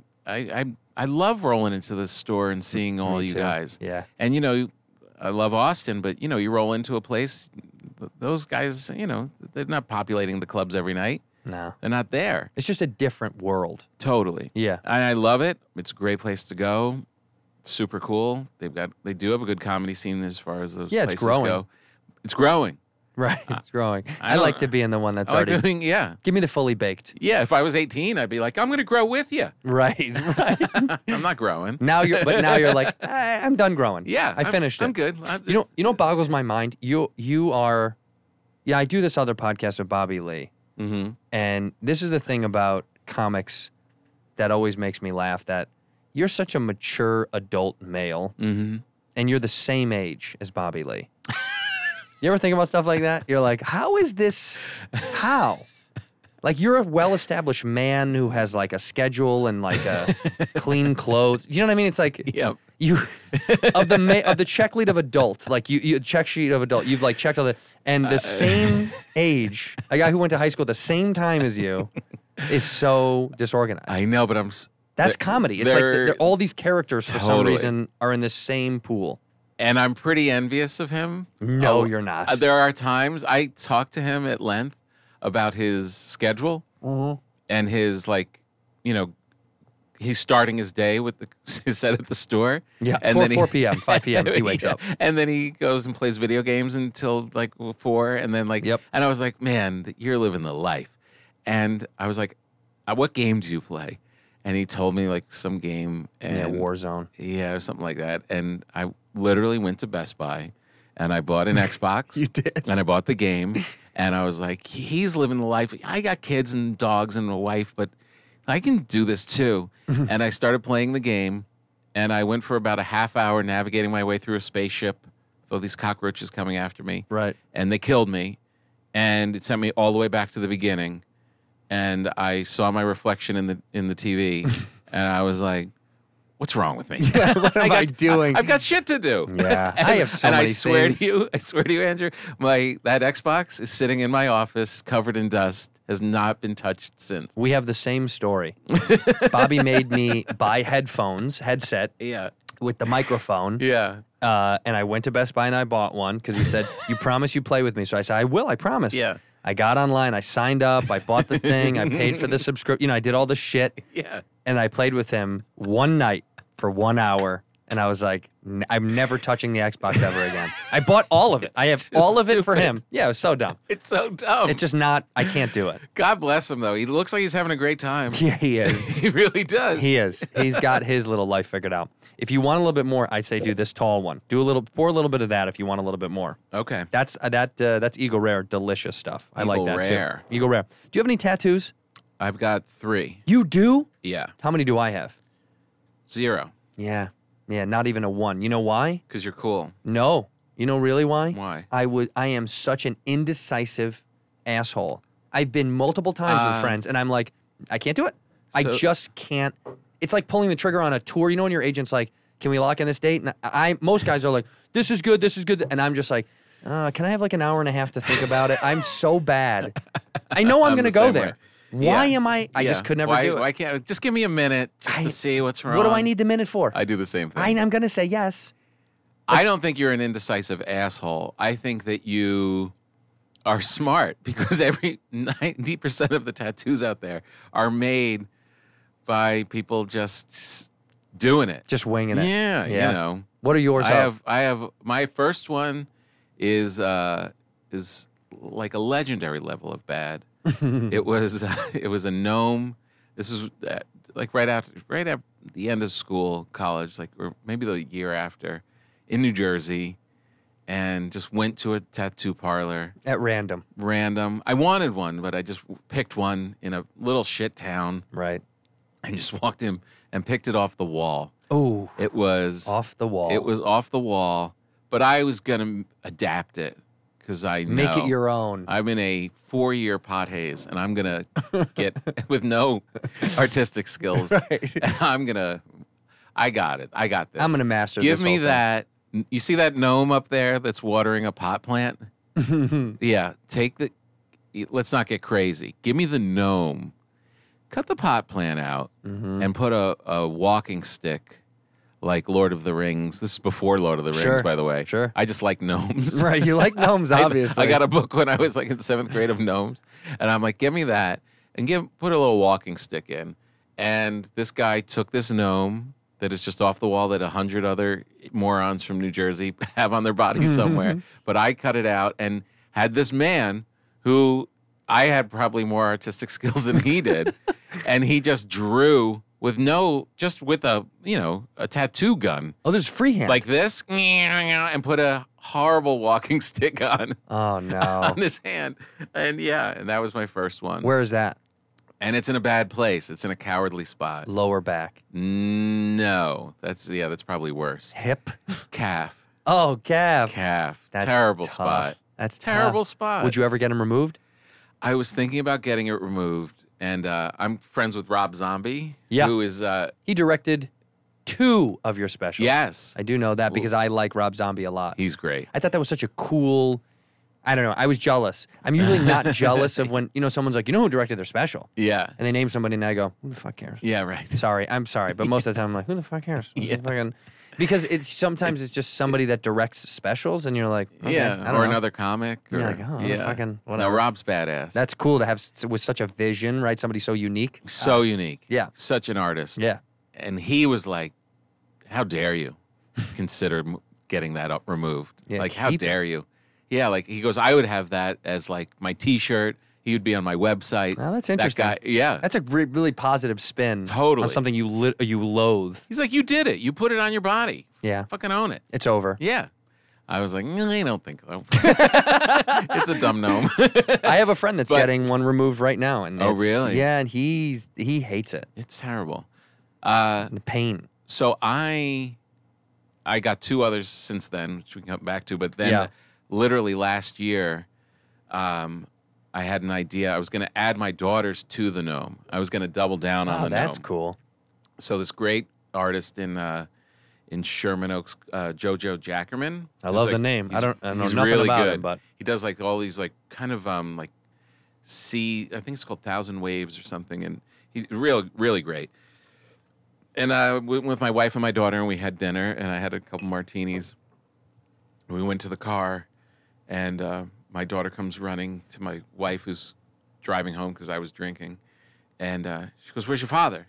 I love rolling into the store and seeing all Me you too. guys. Yeah. And you know, I love Austin, but you know, you roll into a place, those guys, you know, they're not populating the clubs every night. No. They're not there. It's just a different world. Totally. Yeah. And I love it. It's a great place to go. Super cool. They do have a good comedy scene as far as those Yeah, it's places growing. go. It's growing. Right. It's growing. I I like don't- to be in the one that's I like already. doing, yeah. Give me the fully baked. Yeah, if I was 18, I'd be like, I'm going to grow with you. Right. Right. I'm not growing. now you're like, I'm done growing. Yeah. I finished it. I'm good. You know what boggles my mind? You are, yeah, I do this other podcast with Bobby Lee. Mm-hmm. And this is the thing about comics that always makes me laugh, that you're such a mature adult male Mm-hmm. and you're the same age as Bobby Lee. You ever think about stuff like that? You're like, how is this? How? Like you're a well-established man who has like a schedule and like a clean clothes. You know what I mean? It's like Yep. you of the check lead of adult, like you check sheet of adult. You've like checked all the and the same age, a guy who went to high school at the same time as you is so disorganized. I know, but That's comedy. It's like they're, all these characters for some Totally. reason are in the same pool. and I'm pretty envious of him. No, you're not. There are times I talk to him at length about his schedule and his he's starting his day with his set at the store. Yeah, and 4 p.m., 5 p.m. he wakes up. And then he goes and plays video games until like 4. And then Yep. and I was like, man, you're living the life. And I was like, what game do you play? And he told me like some game. And Yeah, Warzone. Yeah, or something like that. And I literally went to Best Buy and I bought an Xbox. You did? And I bought the game. And I was like, he's living the life. I got kids and dogs and a wife, but I can do this too. And I started playing the game. And I went for about a half hour navigating my way through a spaceship with all these cockroaches coming after me. Right. And they killed me. And it sent me all the way back to the beginning. And I saw my reflection in the TV. And I was like, what's wrong with me? What am I doing? I've got shit to do. Yeah, and, I have so and many I swear things. to you, Andrew, that Xbox is sitting in my office, covered in dust, has not been touched since. We have the same story. Bobby made me buy headset Yeah, with the microphone. yeah. And I went to Best Buy and I bought one because he said, you promise you play with me. So I said, I will, I promise. Yeah. I got online, I signed up, I bought the thing, I paid for the subscription, I did all the shit. Yeah. And I played with him one night for 1 hour. And I was like, I'm never touching the Xbox ever again. I bought all of it. I have It's all of it for stupid. him. Yeah, it was so dumb. It's so dumb. It's just not, I can't do it. God bless him, though. He looks like he's having a great time. Yeah, he is. He really does. He is. He's got his little life figured out. If you want a little bit more, I'd say do this tall one. Pour a little bit of that if you want a little bit more. Okay. That's Eagle Rare, delicious stuff. I like Eagle that Rare. too. Eagle Rare. Do you have any tattoos? I've got 3. You do? Yeah. How many do I have? 0. Yeah, not even a 1. You know why? Because you're cool. No. You know really why? Why? I am such an indecisive asshole. I've been multiple times with friends, and I'm like, I can't do it. I So- just can't. It's like pulling the trigger on a tour. You know when your agent's like, can we lock in this date? And most guys are like, this is good. And I'm just like, can I have like an hour and a half to think about it? I'm so bad. I know I'm going to the go same there. way. Why Yeah. am I? I just could never why, do it. Why can't just give me a minute just to see what's wrong? What do I need the minute for? I do the same thing. I'm going to say yes. I don't think you're an indecisive asshole. I think that you are smart because every 90% of the tattoos out there are made by people just doing it. Just winging it. Yeah, you know. What are yours? I have my first one is like a legendary level of bad. It was a gnome. This is like right at the end of school, college, like or maybe the year after, in New Jersey, and just went to a tattoo parlor. At random. Random. I wanted one, but I just picked one in a little shit town Right. and just walked in and picked it off the wall. Oh, It was off the wall. It was off the wall, but I was gonna adapt it because I know Make it your own. I'm in a 4-year pot haze, and I'm gonna get with no artistic skills. And I got it. I got this. I'm gonna master Give this me whole thing. that. You see that gnome up there that's watering a pot plant? Yeah. Let's not get crazy. Give me the gnome. Cut the pot plant out and put a walking stick like Lord of the Rings. This is before Lord of the Rings, Sure, by the way. sure. I just like gnomes. Right, you like gnomes, obviously. I got a book when I was like in the 7th grade of gnomes, and I'm like, give me that, and put a little walking stick in. And this guy took this gnome that is just off the wall that 100 other morons from New Jersey have on their bodies somewhere, but I cut it out and had this man who I had probably more artistic skills than he did, and he just drew with a tattoo gun. Oh, there's freehand. Like this, and put a horrible walking stick on oh no. on his hand, and that was my first one. Where is that? And it's in a bad place. It's in a cowardly spot. Lower back. No, that's probably worse. Hip. Calf, Oh, calf. calf. That's Terrible tough. spot. That's Terrible tough. spot. Would you ever get them removed? I was thinking about getting it removed, and I'm friends with Rob Zombie, Yeah. who is He directed 2 of your specials. yes, I do know that because I like Rob Zombie a lot. he's great. I thought that was such a cool. I don't know. I was jealous. I'm usually not jealous of when someone's like, who directed their special, Yeah, and they name somebody, and I go, who the fuck cares? yeah, right. Sorry, I'm sorry, but most of the time I'm like, who the fuck cares? Who's the fucking- because sometimes it's just somebody that directs specials, and you're like, okay, I Yeah, don't or know. another comic. Or, You're like, oh, yeah, fucking No, whatever. Rob's badass. That's cool to have with such a vision, right? Somebody so unique. so unique. yeah. such an artist. Yeah. And he was like, "How dare you consider getting that up removed? Yeah, like, how keep it. dare you?" Yeah, like he goes, "I would have that as like my T-shirt. He would be on my website." Oh, that's That interesting. guy- yeah, That's a really positive spin. Totally. On something you loathe. he's like, "You did it. You put it on your body. Yeah. Fucking own it." It's over. Yeah. I was like, "I don't think so." It's a dumb gnome. I have a friend that's But- getting one removed right now, and Oh, it's- really? Yeah, and he hates it. It's terrible. The pain. So I got 2 others since then, which we can come back to. But then, Yeah. literally last year, I had an idea. I was going to add my daughters to the gnome. I was going to double down on Oh, the that's gnome. cool. So this great artist in Sherman Oaks, Jojo Jackerman. I who's love like- the name. I he's- don't know he's nothing really about good. him, but he does like all these like kind of like sea. I think it's called Thousand Waves or something, and he really great. And I went with my wife and my daughter, and we had dinner, and I had a couple martinis. We went to the car, and my daughter comes running to my wife, who's driving home because I was drinking, and she goes, "Where's your father?"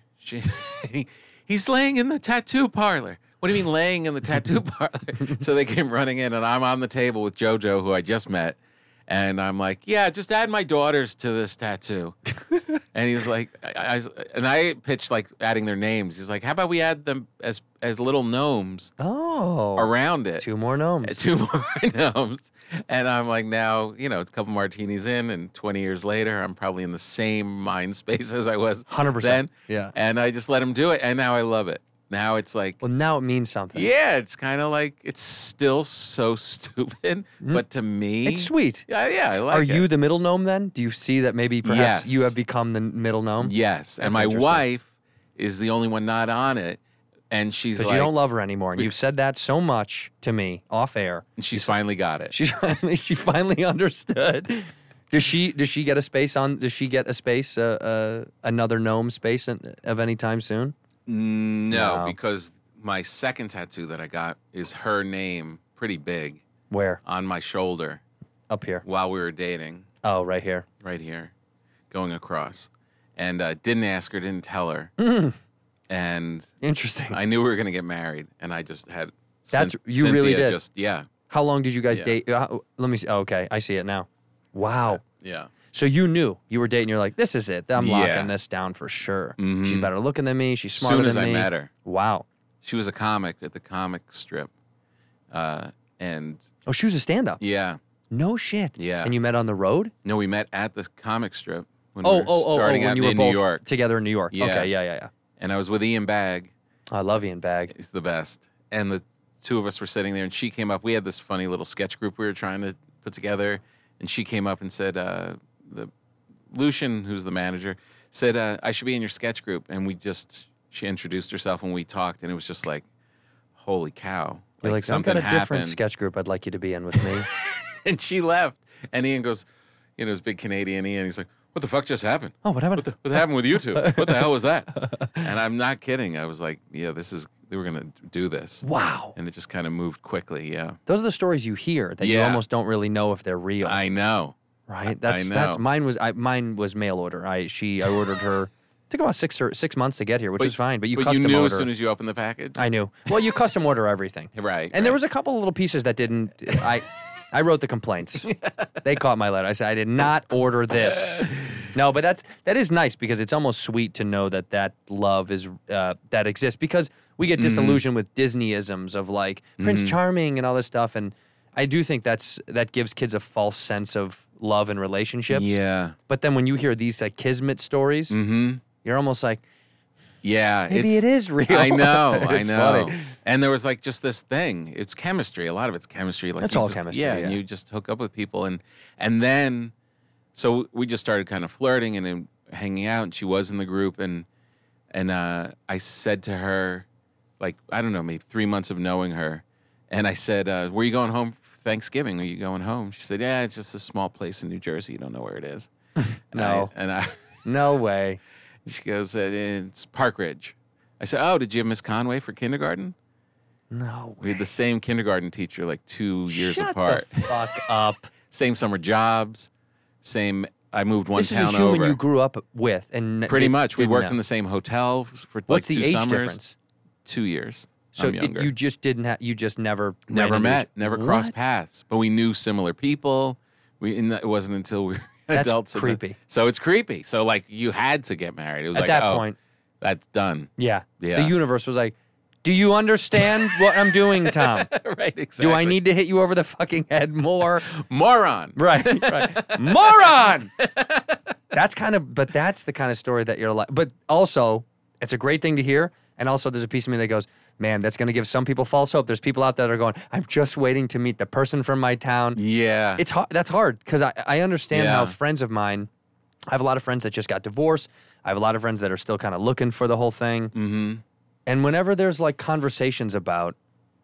He's laying in the tattoo parlor. What do you mean laying in the tattoo parlor? So they came running in, and I'm on the table with JoJo, who I just met. And I'm like, "Yeah, just add my daughters to this tattoo." And he's like, I pitched like adding their names. He's like, "How about we add them as little gnomes around it? 2 more gnomes. 2 more gnomes." And I'm like, now, a couple martinis in, and 20 years later, I'm probably in the same mind space as I was 100%. then. Yeah. And I just let him do it, and now I love it. Now it's like, Well, now it means something. yeah, it's kind of like, it's still so stupid, but to me, It's sweet. Yeah, I like Are it. you the middle gnome then? Do you see that maybe perhaps Yes. you have become the middle gnome? Yes, and That's my interesting. wife is the only one not on it, and she's Because like, you don't love her anymore. And you've said that so much to me off air. and she's finally got it. She finally understood. Does she get a space on? Does she get a space, another gnome space of any time soon? No, No. because my second tattoo that I got is her name, pretty big, Where? on my shoulder Up here. while we were dating, Oh, right here. right here, going across. And didn't ask her, didn't tell her. And Interesting. I knew we were going to get married, and I just had You really Cynthia did? Just, yeah, How long did you guys Yeah. date? Let me see. Oh, okay, I see it now. Wow. yeah. So you knew you were dating. You're like, this is it. I'm Yeah. locking this down for sure. She's better looking than me. She's As smarter soon as than I me. met her. Wow. She was a comic at the comic strip. And Oh, she was a stand-up. yeah, No shit. Yeah. And you met on the road? no, we met at the comic strip when we were Oh, starting when out you were in both New York. together in New York. Yeah. Okay, yeah. And I was with Ian Bagg. I love Ian Bagg. He's the best. And the 2 of us were sitting there, and she came up. We had this funny little sketch group we were trying to put together, and she came up and said, the Lucian, who's the manager, said, I should be in your sketch group. And she introduced herself, and we talked, and it was just like, holy cow. You're like, I've something got a different happened. sketch group I'd like you to be in with me. And she left. And Ian goes, his big Canadian Ian, he's like, what the fuck just happened? Oh, what happened? What happened with you two? What the hell was that? And I'm not kidding. I was like, yeah, they were going to do this. Wow. And it just kind of moved quickly, yeah. Those are the stories you hear that you Yeah. almost don't really know if they're real. I know. right? I know. Mine was mail order. I ordered her. Took about 6 months to get here, which is fine. But you But custom you knew order. as soon as you opened the package? I knew. Well, you custom order everything, Right. And there was a couple little pieces that didn't. I wrote the complaints. They caught my letter. I said I did not order this. No, but that is nice because it's almost sweet to know that love is that exists, because we get disillusioned with Disneyisms of like Prince Charming and all this stuff, and I do think that gives kids a false sense of love and relationships. Yeah. But then when you hear these like Kismet stories, you're almost like, Yeah. maybe it is real. I know. I It's know. funny. And there was like just this thing. It's chemistry. A lot of it's chemistry. Like That's you all just- chemistry, Yeah, yeah. and you just hook up with people, and then so we just started kind of flirting and then hanging out, and she was in the group, and I said to her, like, I don't know, maybe 3 months of knowing her, and I said, were you going home for Thanksgiving? Are you going home? She said, yeah, it's just a small place in New Jersey. You don't know where it is. No. And I No way. she goes, it's Park Ridge. I said, oh, did you have Miss Conway for kindergarten? No We way. had the same kindergarten teacher, like 2 years Shut apart. the fuck up. Same summer jobs. Same. I moved one This is a town human over. you grew up with, and Pretty much. We didn't worked know. in the same hotel for What's like the 2 age summers. difference? 2 years. So I'm younger. you just didn't have. You just never Never ran into met, each- never What? crossed paths, but we knew similar people. It wasn't until we were That's adults. creepy. So it's creepy. So like you had to get married. It was At like, that oh, point, that's done. yeah. Yeah. The universe was like, "Do you understand what I'm doing, Tom? Right, exactly. Do I need to hit you over the fucking head more?" moron? Right, right. Moron! That's the kind of story that you're like. But also, it's a great thing to hear. And also, there's a piece of me that goes, man, that's going to give some people false hope. There's people out there that are going, I'm just waiting to meet the person from my town. Yeah. It's hard. That's hard because I understand how Yeah. friends of mine, I have a lot of friends that just got divorced. I have a lot of friends that are still kind of looking for the whole thing. Mm-hmm. And whenever there's like conversations about,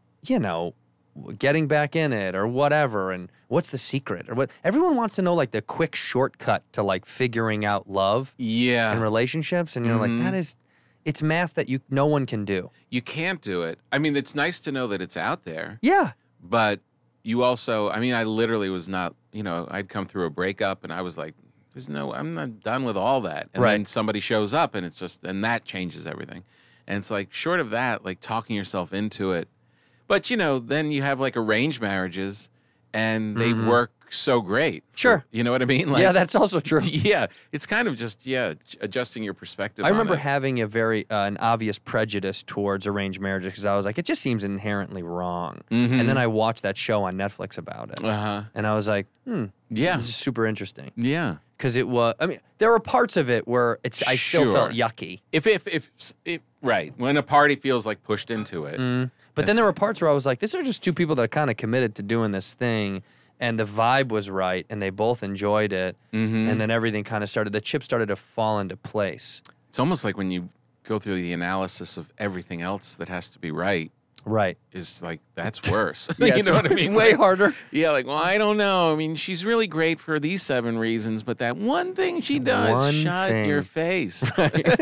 getting back in it or whatever, and what's the secret or what, everyone wants to know like the quick shortcut to like figuring out love Yeah. and relationships. And you're like, it's math that no one can do. You can't do it. I mean, it's nice to know that it's out there, Yeah. but you also, I mean, I literally was not, I'd come through a breakup and I was like, I'm not done with all that. And then Right. somebody shows up and and that changes everything. And it's like, short of that, like talking yourself into it. But, then you have like arranged marriages and they work so great. Sure. You know what I mean? Yeah, that's also true. Yeah, it's kind of just adjusting your perspective. I remember on it. having a very an obvious prejudice towards arranged marriages because I was like, it just seems inherently wrong. And then I watched that show on Netflix about it, Uh-huh. and I was like, Yeah, this is super interesting yeah. because it was. I mean, there were parts of it where I still felt Sure. yucky, If right, when a party feels like pushed into it. but then there were parts where I was like, these are just two people that are kind of committed to doing this thing. And the vibe was right, and they both enjoyed it, and then everything kind of the chips started to fall into place. It's almost like when you go through the analysis of everything else that has to be right, Right. is like, that's worse. Yeah, you know what I it's mean? way Like, harder. Yeah, like, well, I don't know. I mean, she's really great for these 7 reasons, but that one thing she does, One shut thing. your face.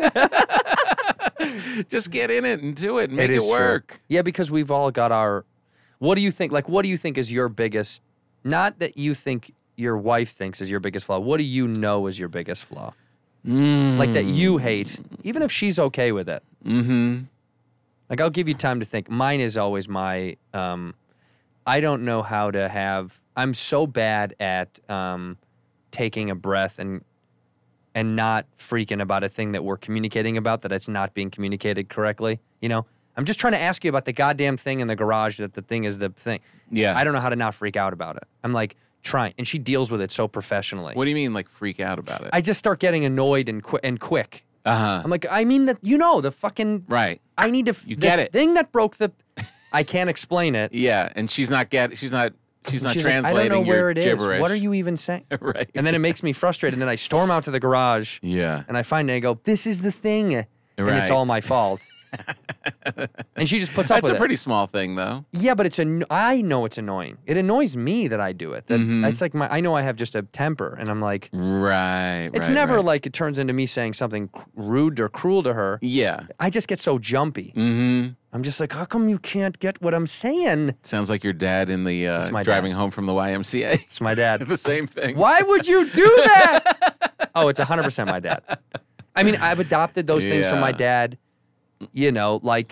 Just get in it and do it and make is it true. work. Yeah, because we've all got our. What do you think? Like, what do you think is your biggest? Not that you think your wife thinks is your biggest flaw. What do you know is your biggest flaw? Like that you hate, even if she's okay with it. Mm-hmm. Like, I'll give you time to think. Mine is always my. I don't know how to have. I'm so bad at taking a breath and not freaking about a thing that we're communicating about that it's not being communicated correctly. I'm just trying to ask you about the goddamn thing in the garage that the thing is the thing. Yeah. I don't know how to not freak out about it. I'm like trying, and she deals with it so professionally. What do you mean, like, freak out about it? I just start getting annoyed and quick. Uh-huh. I'm like, I mean that the fucking Right. I need to. You get it. Thing that broke the. I can't explain it. Yeah, and she's not She's like, translating I don't know where your it is. gibberish. What are you even saying? Right. And then it makes me frustrated. And then I storm out to the garage Yeah. and I find it and I go, this is the thing. And it's Right. all my fault. And she just puts up That's with a it. pretty small thing, though. Yeah, but I know it's annoying. It annoys me that I do it. That It's like I know I have just a temper. And I'm like, Right. it's right, never right. like it turns into me saying something rude or cruel to her. Yeah. I just get so jumpy. Mm-hmm. I'm just like, how come you can't get what I'm saying? Sounds like your dad in the my driving dad. home from the YMCA. It's my dad. The same thing. Why would you do that? Oh, it's 100% my dad. I mean, I've adopted those things from my Yeah. dad. Like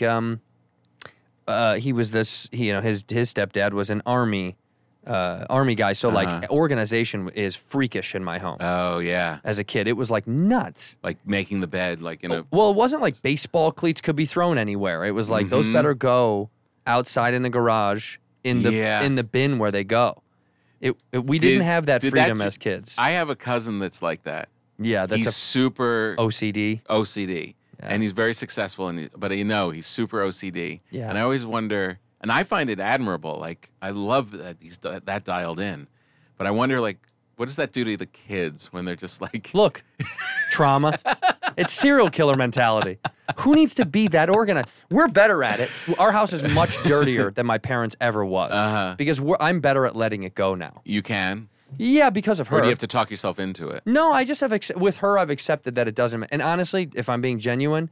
he was this. His stepdad was an army guy. So like organization is freakish in my home. Oh, yeah. As a kid, it was like nuts. Like making the bed, like in a. Well, it wasn't like baseball cleats could be thrown anywhere. It was like those better go outside in the garage in the Yeah. in the bin where they go. We didn't have that did freedom ju- as kids. I have a cousin that's like that. Yeah, that's He's super OCD. OCD. And he's very successful, but he's super OCD. Yeah. And I always wonder, and I find it admirable. Like, I love that he's that dialed in. But I wonder, like, What does that do to the kids when they're just like, Look, trauma. It's serial killer mentality. Who needs to be that organized? We're better at it. Our house is much dirtier than my parents ever was because I'm better at letting it go now. you can? Yeah, because of her. Or do you have to talk yourself into it? No, I just have with her. I've accepted that it doesn't. And honestly, if I'm being genuine,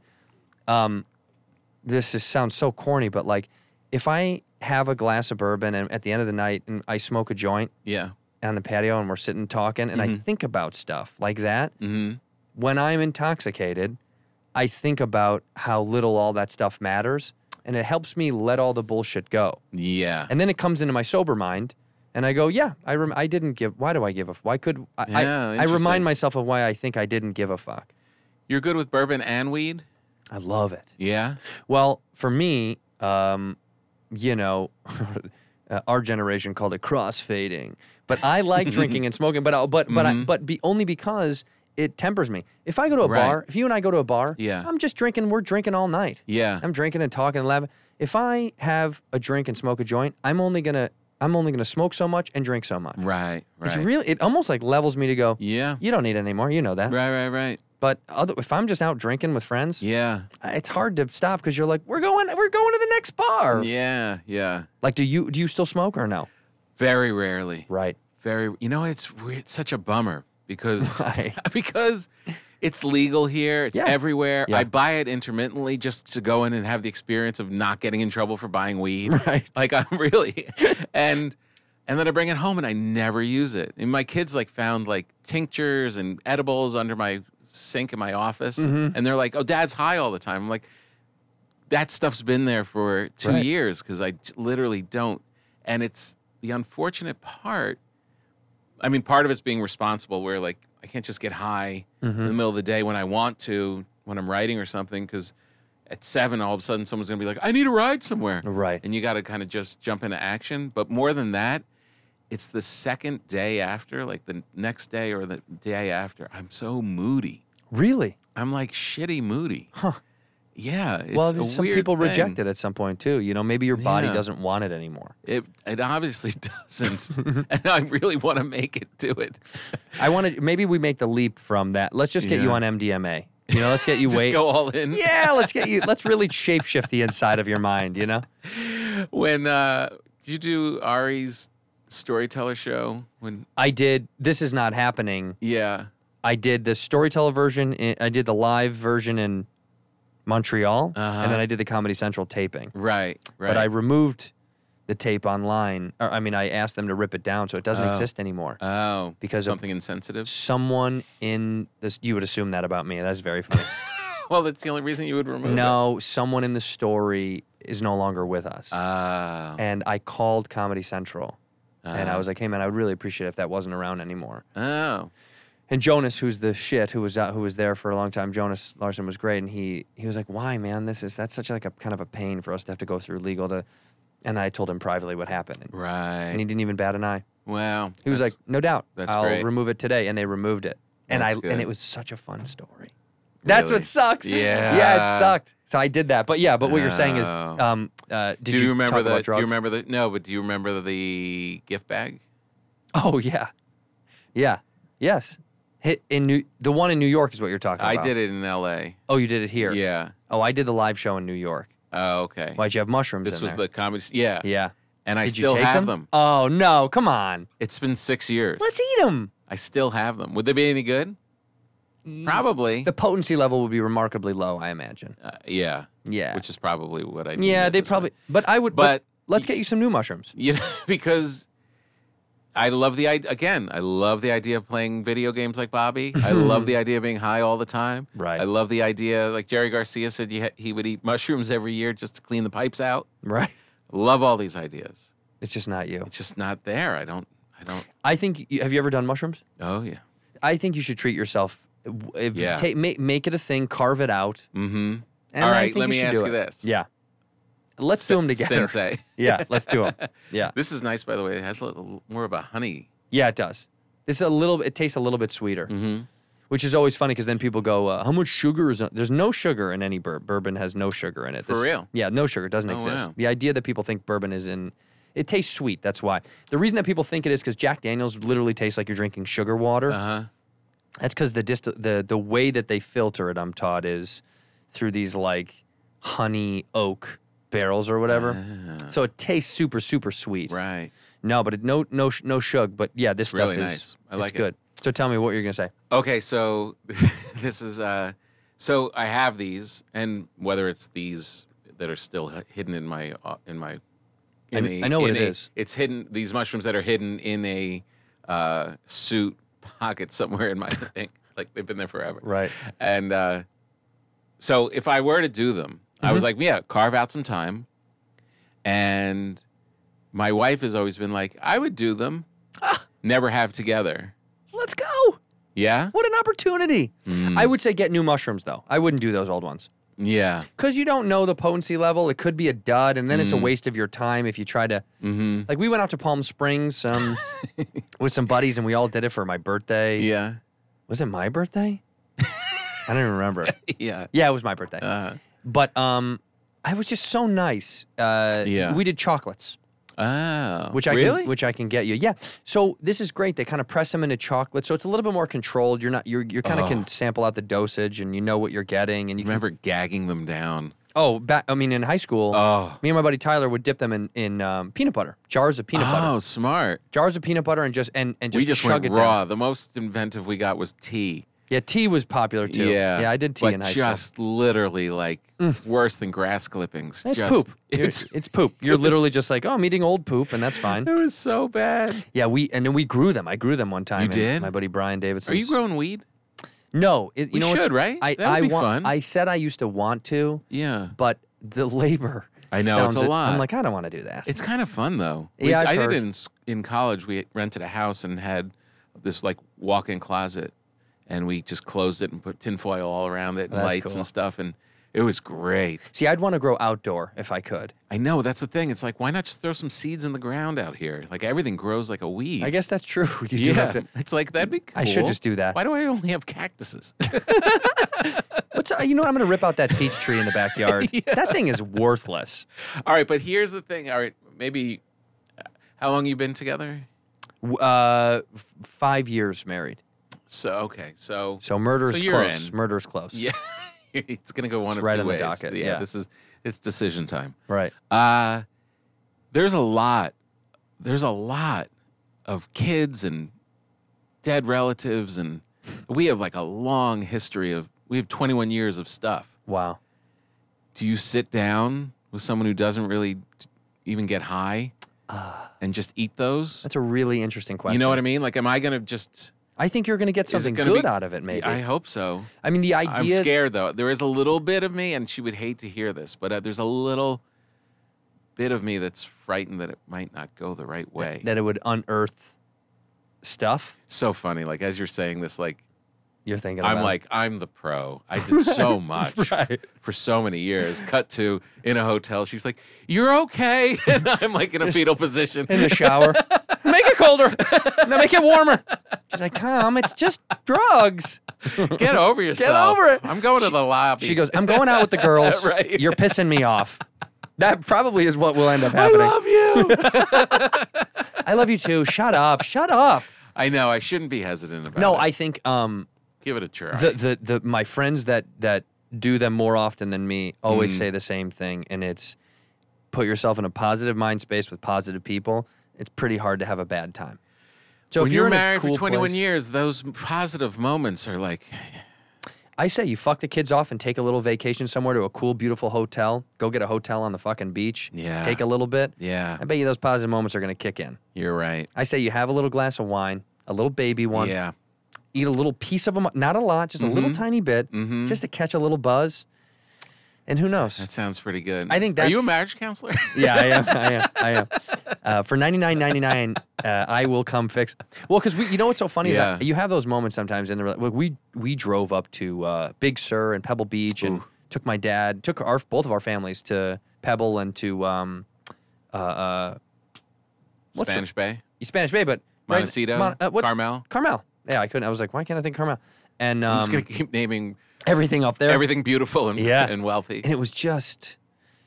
sounds so corny, but like, if I have a glass of bourbon and at the end of the night and I smoke a joint Yeah. on the patio and we're sitting talking and I think about stuff like that, when I'm intoxicated, I think about how little all that stuff matters, and it helps me let all the bullshit go. Yeah. And then it comes into my sober mind. And I go, yeah, I didn't give. Why do I give a? Why could I? I interesting. remind myself of why I think I didn't give a fuck. You're good with bourbon and weed? I love it. Yeah. Well, for me, you know, our generation called it crossfading. But I like drinking and smoking. But only because it tempers me. If I go to a bar, if you and I go to a bar, I'm just drinking. We're drinking all night. Yeah. I'm drinking and talking and laughing. If I have a drink and smoke a joint, I'm only gonna smoke so much and drink so much. Right. It's really, it almost like levels me to go, Yeah. you don't need it anymore. You know that. Right. But if I'm just out drinking with friends, Yeah. it's hard to stop because you're like, we're going to the next bar. Yeah. Like, do you still smoke or no? Very rarely. Right. It's weird. It's such a bummer because Right. because it's legal here. It's Yeah. everywhere. Yeah. I buy it intermittently just to go in and have the experience of not getting in trouble for buying weed. Right. Like I'm really and then I bring it home and I never use it. And my kids like found like tinctures and edibles under my sink in my office, Mm-hmm. and they're like, "Oh, Dad's high all the time." I'm like, that stuff's been there for 2 Right. years because I literally don't. And it's the unfortunate part. I mean, part of it's being responsible where like I can't just get high Mm-hmm. in the middle of the day when I want to, when I'm writing or something, because at 7, all of a sudden someone's going to be like, I need a ride somewhere. Right. And you got to kind of just jump into action. But more than that, it's the second day after, like the next day or the day after, I'm so moody. Really? I'm like shitty moody. Huh. Yeah. It's Well, a some weird people thing. reject it at some point too. You know, maybe your body Yeah. doesn't want it anymore. It obviously doesn't. And I really want to make it do it. Maybe we make the leap from that. Let's just get you Yeah. on MDMA. You know, let's get you Just go all in. Yeah, let's really shapeshift the inside of your mind, you know? When did you do Ari's storyteller show? When I did. This is not happening. yeah. I did the storyteller version. I did the live version in Montreal, and then I did the Comedy Central taping. Right. But I removed the tape online. I asked them to rip it down so it doesn't exist anymore. Oh, Because of- something insensitive. Someone in this, you would assume that about me. That's very funny. Well, that's the only reason you would remove it. No, someone in the story is no longer with us. Oh. And I called Comedy Central, and I was like, hey, man, I would really appreciate it if that wasn't around anymore. Oh. And Jonas, who's the shit, who was there for a long time, Jonas Larson was great, and he was like, "Why, man? That's such like a kind of a pain for us to have to go through legal to." And I told him privately what happened, and Right. he didn't even bat an eye. Wow. He was like, "No doubt, that's I'll great. remove it today," and they removed it. And That's and good. it was such a fun story. That's Really? what sucks. Yeah. yeah, it sucked. So I did that, but what you're saying is, Oh. did do you remember talk the? about Do drugs? you remember the? No, but do you remember the gift bag? Oh yeah, yes. The one in New York is what you're talking I about. did it in L.A. Oh, you did it here. Yeah. Oh, I did the live show in New York. Oh, okay. Why'd you have mushrooms This in was there? the comedy. Yeah. Yeah. And I Did you still take have them? them. Oh, no. Come on. It's been 6 years. Let's eat them. I still have them. Would they be any good? Probably. The potency level would be remarkably low, I imagine. Yeah. Yeah. Which is probably what I. need Yeah, at they this probably. point. But I would. But- let's get you some new mushrooms. You know, because I love the idea. Again, I love the idea of playing video games like Bobby. I love the idea of being high all the time. Right. I love the idea, like Jerry Garcia said, he would eat mushrooms every year just to clean the pipes out. Right. Love all these ideas. It's just not you. It's just not there. I don't. I think. Have you ever done mushrooms? Oh yeah. I think you should treat yourself. Yeah. Make it a thing. Carve it out. Mm-hmm. And All I right. think Let me should ask do you it. this. Yeah. Let's do them together. Sensei. Yeah. Let's do them. Yeah. This is nice, by the way. It has a little more of a honey. Yeah, it does. It tastes a little bit sweeter, which is always funny because then people go, "How much sugar is?" There's no sugar in any bourbon. Has no sugar in it. For real? Yeah, no sugar. It doesn't Oh, exist. wow. The idea that people think bourbon is It tastes sweet. That's why. The reason that people think it is because Jack Daniels literally tastes like you're drinking sugar water. That's because the way that they filter it, I'm taught, is through these like honey oak barrels or whatever. So it tastes super, super sweet. Right. No, but no shug. But yeah, this It's stuff really is nice. I like it's good. So tell me what you're gonna say. Okay, so this is so I have these, and whether it's these that are still hidden in my I know what it is. It's hidden. These mushrooms that are hidden in a suit pocket somewhere in my thing, like they've been there forever. Right. And so if I were to do them, I was like, yeah, carve out some time. And my wife has always been like, I would do them, never have together. Let's go. Yeah? What an opportunity. I would say get new mushrooms, though. I wouldn't do those old ones. Yeah. Because you don't know the potency level. It could be a dud, and then it's a waste of your time if you try to... Like, we went out to Palm Springs with some buddies, and we all did it for my birthday. Yeah. Was it my birthday? I don't even remember. Yeah. Yeah, it was my birthday. But I was just so nice. Yeah. We did chocolates. Oh. Which I can get you. Yeah. So this is great. They kind of press them into chocolate, so it's a little bit more controlled. You're kind of can sample out the dosage, and you know what you're getting. And you remember gagging them down. In high school, me and my buddy Tyler would dip them in peanut butter, jars of peanut butter. Oh, smart. Jars of peanut butter and just we just chug went it raw. down. The most inventive we got was tea. Yeah, tea was popular too. Yeah, I did tea in high school. Just literally like worse than grass clippings. It's just, poop. It's poop. You're literally just like, I'm eating old poop, and that's fine. It was so bad. Yeah, and then we grew them. I grew them one time. You did? My buddy Brian Davidson. Are you growing weed? No. You We know should, right? That would be fun. I said I used to want to. Yeah. But the labor. I know, sounds it's a lot. I'm like, I don't want to do that. It's kind of fun though. Yeah, I've I heard. did it in college. We rented a house and had this like walk-in closet, and we just closed it and put tinfoil all around it and That's lights cool. and stuff, and it was great. See, I'd want to grow outdoor if I could. I know, that's the thing. It's like, why not just throw some seeds in the ground out here? Like everything grows like a weed. I guess that's true. You do have Yeah, to- it's like that'd be cool. I should just do that. Why do I only have cactuses? You know what? I'm going to rip out that peach tree in the backyard. That thing is worthless. All right, but here's the thing. All right, maybe how long you been together? 5 years married. So So murder's you're close. in. Murder's close. yeah, it's gonna go one It's of right two on the ways. docket, Yeah, yeah. it's decision time. Right. There's a lot of kids and dead relatives, and we have like a long history we have 21 years of stuff. Wow. Do you sit down with someone who doesn't really even get high and just eat those? That's a really interesting question. You know what I mean? Like, am I going to just... I think you're going to get is it something gonna good be- out of it, maybe. I hope so. I mean, the idea... I'm scared, though. There is a little bit of me, and she would hate to hear this, but there's a little bit of me that's frightened that it might not go the right way. that it would unearth stuff So funny. Like, as you're saying this, like, you're thinking about. I'm like, I'm the pro. I did so much for so many years. Cut to in a hotel. She's like, "You're okay," and I'm like in a fetal position. in the shower. Make it colder. No, make it warmer. She's like, Tom, it's just drugs. Get over yourself. over it. I'm going to the lobby. She goes, I'm going out with the girls. Right. You're pissing me off. That probably is what will end up happening. I love you. I love you too. Shut up. Shut up. I know. I shouldn't be hesitant about it. No, I think Give it a try. the my friends that do them more often than me always say the same thing, and it's put yourself in a positive mind space with positive people. It's pretty hard to have a bad time. So when if you're in a married cool for 21 place- years, those positive moments are like, I say you fuck the kids off and take a little vacation somewhere to a cool, beautiful hotel. Go get a hotel on the fucking beach. Yeah. Take a little bit. yeah, I bet you those positive moments are going to kick in. you're right. I say you have a little glass of wine, a little baby one. Yeah. Eat a little piece of them, not a lot, just a little tiny bit, just to catch a little buzz. And who knows? That sounds pretty good. I think Are you a that's- marriage counselor? Yeah, I am. For $99.99, I will come fix. Well, because you know what's so funny Yeah. is that you have those moments sometimes in the like we drove up to Big Sur and Pebble Beach and took both of our families to Pebble and to what's Spanish Bay? Spanish Bay, but Montecito? what? Carmel? Carmel. Yeah, I couldn't. I was like, why can't I think Carmel? And I'm just going to keep naming everything up there. everything beautiful and, Yeah. and wealthy. And it was just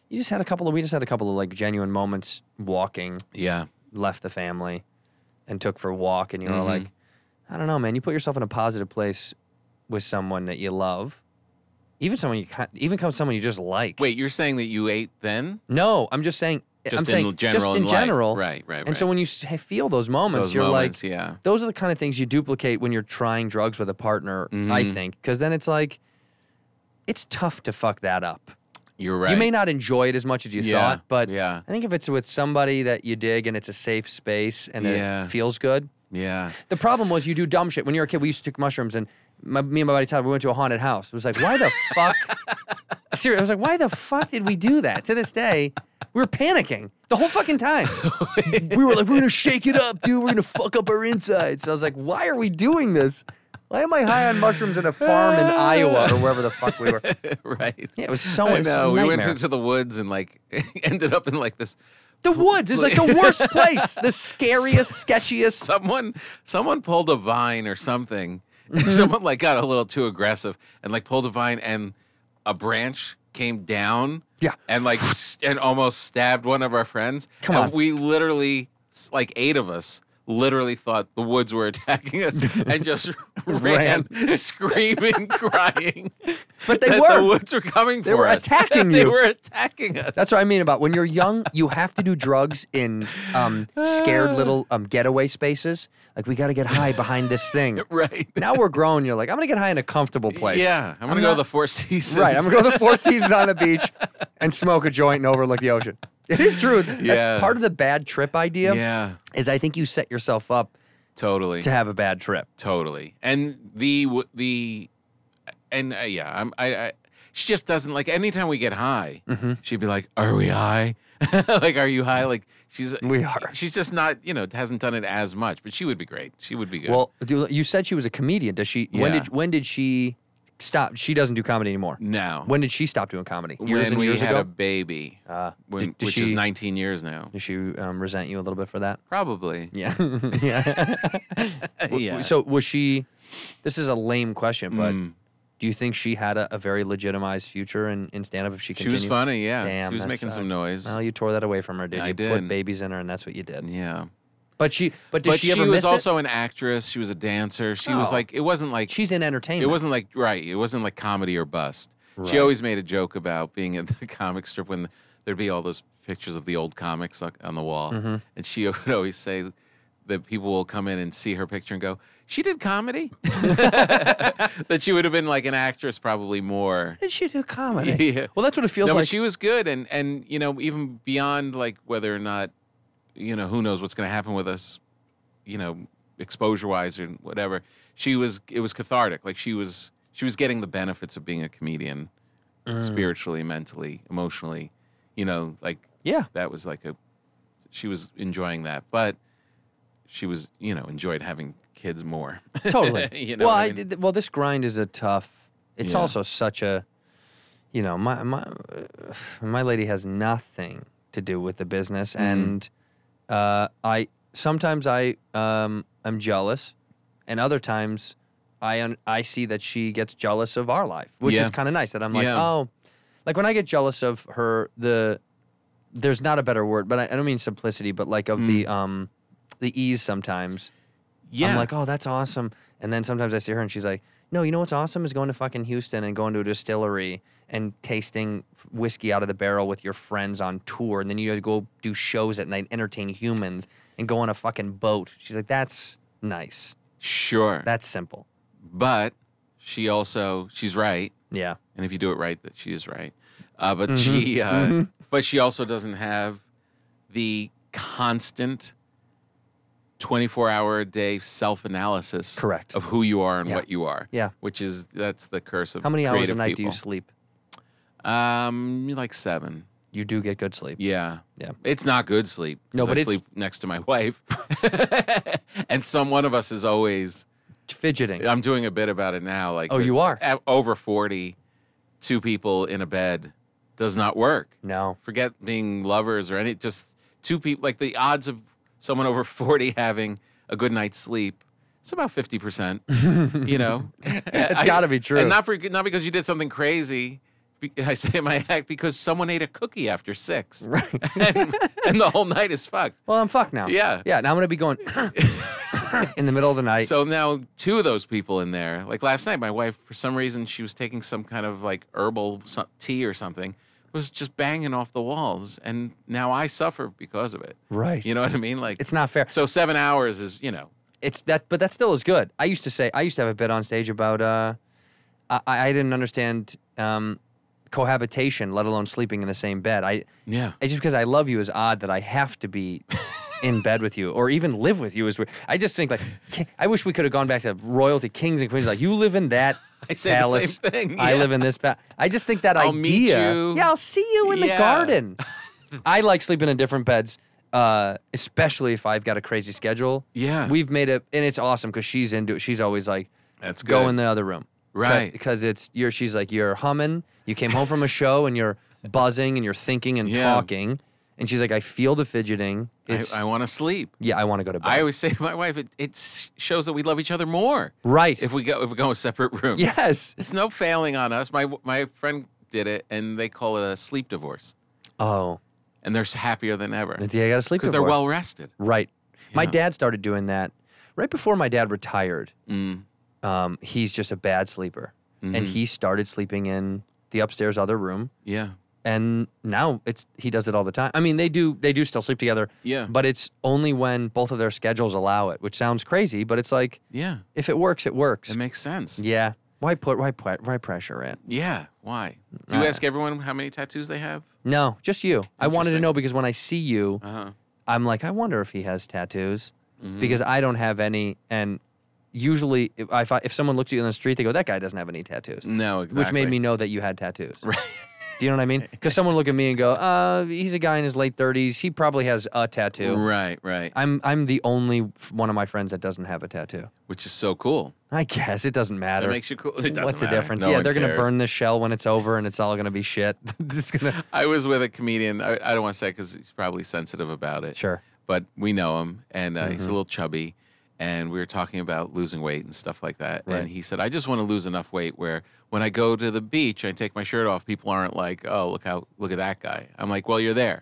we just had a couple of like genuine moments walking, Yeah. left the family and took for a walk, and you Mm-hmm. were like, I don't know, man, you put yourself in a positive place with someone that you love, even someone you just like. Wait, you're saying that you ate then? No, I'm just saying. Just I'm in saying general just in in life. general. Right. And so when you feel those moments, Those you're moments, like, yeah. those are the kind of things you duplicate when you're trying drugs with a partner, I think, because then it's like, it's tough to fuck that up. You're right. You may not enjoy it as much as you Yeah, thought, but yeah. I think if it's with somebody that you dig and it's a safe space and Yeah. it feels good. Yeah. The problem was you do dumb shit. When you were a kid, we used to take mushrooms, and me and my buddy Todd, we went to a haunted house. It was like, why the fuck? Seriously, I was like, why the fuck did we do that? To this day, we were panicking the whole fucking time. We were like, we're gonna shake it up, dude. We're gonna fuck up our insides. So I was like, why are we doing this? Why am I high on mushrooms in a farm in Iowa or wherever the fuck we were? Right. Yeah, it was so I much. know. We went nightmare. into the woods and like ended up in like this. The woods is like the worst place, the scariest, sketchiest. Someone pulled a vine or something. Mm-hmm. Someone like got a little too aggressive and like pulled a vine and a branch came down. Yeah. And like and almost stabbed one of our friends. Come and on. We literally, like 8 of us, literally thought the woods were attacking us and just ran screaming, crying. But they that were. The woods were coming for were us. attacking They you. were attacking us. That's what I mean about when you're young, you have to do drugs in scared little getaway spaces. Like, we got to get high behind this thing. right. Now we're grown. You're like, I'm going to get high in a comfortable place. Yeah, I'm gonna go to the Four Seasons. Right. I'm going to go to the Four Seasons on the beach and smoke a joint and overlook the ocean. It is true. That's Yeah. part of the bad trip idea. Yeah, Is I think you set yourself up totally, to have a bad trip. totally. And I she just doesn't like. Anytime we get high, Mm-hmm. she'd be like, "Are we high? Like, are you high?" Like, We are. She's just not, hasn't done it as much. But she would be great. She would be good. Well, you said she was a comedian. Does she? Yeah. When did she stop? She doesn't do comedy anymore. now When did she stop doing comedy? Years when and we years had ago. a baby, Did which is she- 19 years now, Does she resent you a little bit for that? probably. Yeah. Yeah. Yeah. So was she? This is a lame question, but Mm. do you think she had a very legitimized future in stand-up if she She continued? was funny. Yeah, Damn, she was that making some sucked. noise. Well, you tore that away from her, did you? I Put did. babies in her, and that's what you did. Yeah. But did But she she ever was miss also an actress. She was a dancer. She was Oh. like, it wasn't like She's in entertainment. It wasn't like It wasn't like comedy or bust. She always made a joke about being at the comic strip when there'd be all those pictures of the old comics on the wall, Mm-hmm. and she would always say that people will come in and see her picture and go, "She did comedy." That she would have been like an actress, probably more. Did she do comedy? Yeah. Well, that's what it feels No, like. but she was good, and even beyond like whether or not, who knows what's going to happen with us, exposure wise or whatever. It was cathartic. Like she was getting the benefits of being a comedian, spiritually, mentally, emotionally. Yeah. That was like she was enjoying that, but she was enjoyed having kids more. Totally. You know well, what I mean? well, this grind is a tough. It's Yeah. also such a, my lady has nothing to do with the business, Mm-hmm. and I sometimes I'm jealous, and other times I see that she gets jealous of our life, which Yeah. is kind of nice. That I'm like, Yeah. oh, like when I get jealous of her, there's not a better word, but I don't mean simplicity, but like of the ease sometimes. Yeah. I'm like, oh, that's awesome. And then sometimes I see her and she's like, no, you know what's awesome is going to fucking Houston and going to a distillery and tasting whiskey out of the barrel with your friends on tour. And then you go do shows at night, entertain humans, and go on a fucking boat. She's like, that's nice. Sure. That's simple. But she's right. Yeah. And if you do it right, that she is right. But she also doesn't have the constant 24-hour a day self-analysis Correct. of who you are and Yeah. what you are. Yeah. That's the curse of How many hours a creative night do you people. sleep? Like 7. You do get good sleep. Yeah. Yeah. It's not good sleep. 'cause No, but I it's- sleep next to my wife. And one of us is always, Fidgeting. I'm doing a bit about it now. Like, Oh, you are? Over 40, 2 people in a bed does not work. No. Forget being lovers or just 2 people. Like the odds of someone over 40 having a good night's sleep, it's about 50%. It's gotta be true. And not because you did something crazy, I say in my act because someone ate a cookie after 6. Right. and the whole night is fucked. Well, I'm fucked now. Yeah. Yeah. Now I'm gonna be going in the middle of the night. So now 2 of those people in there. Like last night, my wife, for some reason, she was taking some kind of like herbal tea or something, was just banging off the walls, and now I suffer because of it. Right. You know what I mean? Like It's not fair. So 7 hours is, It's that, but that still is good. I used to have a bit on stage about I didn't understand cohabitation, let alone sleeping in the same bed. Yeah. It's just because I love you is odd that I have to be in bed with you or even live with you is weird. I just think like I wish we could have gone back to royalty, kings and queens. Like you live in that I say palace. the same thing. I Yeah. live in this palace. I just think that I'll idea. meet you. Yeah, I'll see you in the Yeah. garden. I like sleeping in different beds, especially if I've got a crazy schedule. Yeah. We've made it, and it's awesome because she's into it. She's always like, That's go good. in the other room. Right. Because she's like, you're humming. You came home from a show and you're buzzing and you're thinking and Yeah. talking. And she's like, I feel the fidgeting. I want to sleep. Yeah, I want to go to bed. I always say to my wife, it shows that we love each other more. Right. If we go in separate rooms. Yes. It's no failing on us. My friend did it, and they call it a sleep divorce. Oh. And they're happier than ever. Yeah, I got to sleep Because they're divorce. well rested. Right. My Yeah. dad started doing that right before my dad retired. Mm. He's just a bad sleeper. Mm-hmm. And he started sleeping in the upstairs other room. Yeah. And now he does it all the time. I mean, they do still sleep together. Yeah. But it's only when both of their schedules allow it, which sounds crazy, but it's like Yeah. if it works, it works. It makes sense. Yeah. Why pressure it? Yeah. Why? Do you ask everyone how many tattoos they have? No, just you. I wanted to Interesting. know because when I see you, Uh-huh. I'm like, I wonder if he has tattoos Mm-hmm. because I don't have any. And usually, if someone looks at you in the street, they go, "That guy doesn't have any tattoos," No, exactly. which made me know that you had tattoos. Right. Do you know what I mean? Because someone look at me and go, he's a guy in his late 30s. He probably has a tattoo. Right, right. I'm the only one of my friends that doesn't have a tattoo. Which is so cool. I guess it doesn't matter. That makes you cool. It doesn't What's the matter. difference? No Yeah, one they're gonna cares. burn this shell when it's over, and it's all gonna be shit. It's gonna. I was with a comedian. I don't want to say because he's probably sensitive about it. Sure. But we know him, and he's a little chubby. And we were talking about losing weight and stuff like that. Right. And he said, I just want to lose enough weight where when I go to the beach, I take my shirt off. People aren't like, oh, look at that guy. I'm like, well, you're there.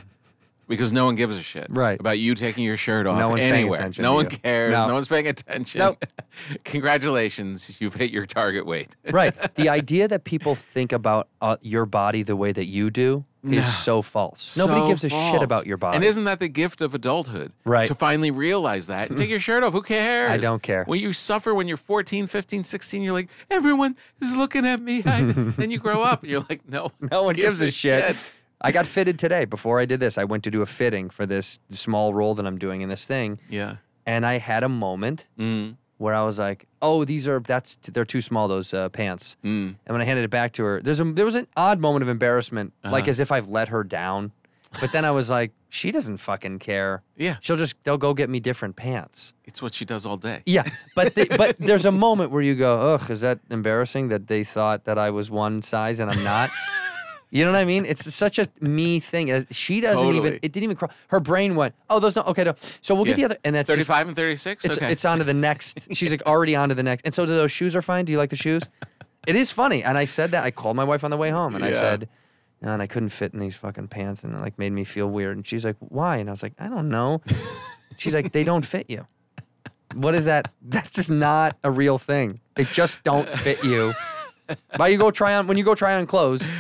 Because no one gives a shit Right. about you taking your shirt off No one's paying anywhere. attention No to one you. cares. No. No one's paying attention. Nope. Congratulations, you've hit your target weight. Right. The idea that people think about your body the way that you do is so false. Nobody So gives a shit false. about your body. And isn't that the gift of adulthood? Right. To finally realize that and take your shirt off. Who cares? I don't care. When you suffer when you're 14, 15, 16, you're like, everyone is looking at me. Then you grow up and you're like, no one gives a shit. I got fitted today. Before I did this, I went to do a fitting for this small role that I'm doing in this thing. Yeah. And I had a moment where I was like, "Oh, they're too small, those pants." And when I handed it back to her, there was an odd moment of embarrassment, like as if I've let her down. But then I was like, "She doesn't fucking care. Yeah. They'll go get me different pants." It's what she does all day. Yeah, but there's a moment where you go, "Ugh, is that embarrassing that they thought that I was one size and I'm not?" You know what I mean? It's such a me thing. She doesn't even. Totally. It didn't even cross. Her brain went, "Oh, those no. Okay, no. So we'll get the other." And that's 35 and 36? It's, Okay. it's on to the next. She's like already on to the next. And so those shoes are fine. Do you like the shoes? It is funny. And I said that. I called my wife on the way home and I Yeah. said, no, and I couldn't fit in these fucking pants. And it like made me feel weird. And she's like, why? And I was like, I don't know. She's like, they don't fit you. What is that? That's just not a real thing. They just don't fit you. When you go try on clothes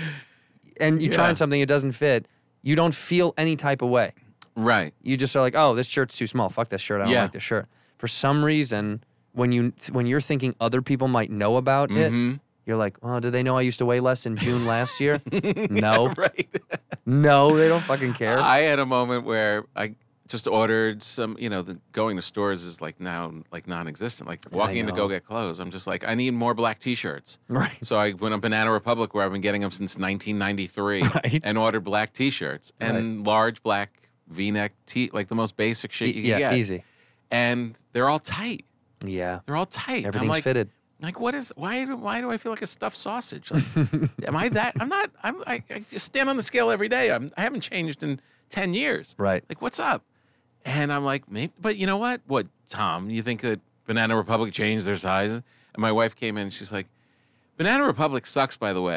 and you try on something, it doesn't fit, you don't feel any type of way. Right. You just are like, oh, this shirt's too small. Fuck this shirt. I don't Yeah. like this shirt. For some reason, when you're thinking other people might know about it, you're like, oh, do they know I used to weigh less in June last year? No. Right. No, they don't fucking care. I had a moment where I just ordered some, going to stores is like now like non-existent. Like walking in to go know. get clothes, I'm just like, I need more black T-shirts. Right. So I went to Banana Republic where I've been getting them since 1993 Right. and ordered black T-shirts and large black V-neck like the most basic shit you can yeah, get. easy. And they're all tight. Yeah. They're all tight. I'm Everything's like, fitted. Like, why do I feel like a stuffed sausage? Like, am I that? I'm not. I just stand on the scale every day. I haven't changed in 10 years. Right. Like, what's up? And I'm like, maybe, but you know what? What, Tom, you think that Banana Republic changed their size? And my wife came in and she's like, Banana Republic sucks, by the way.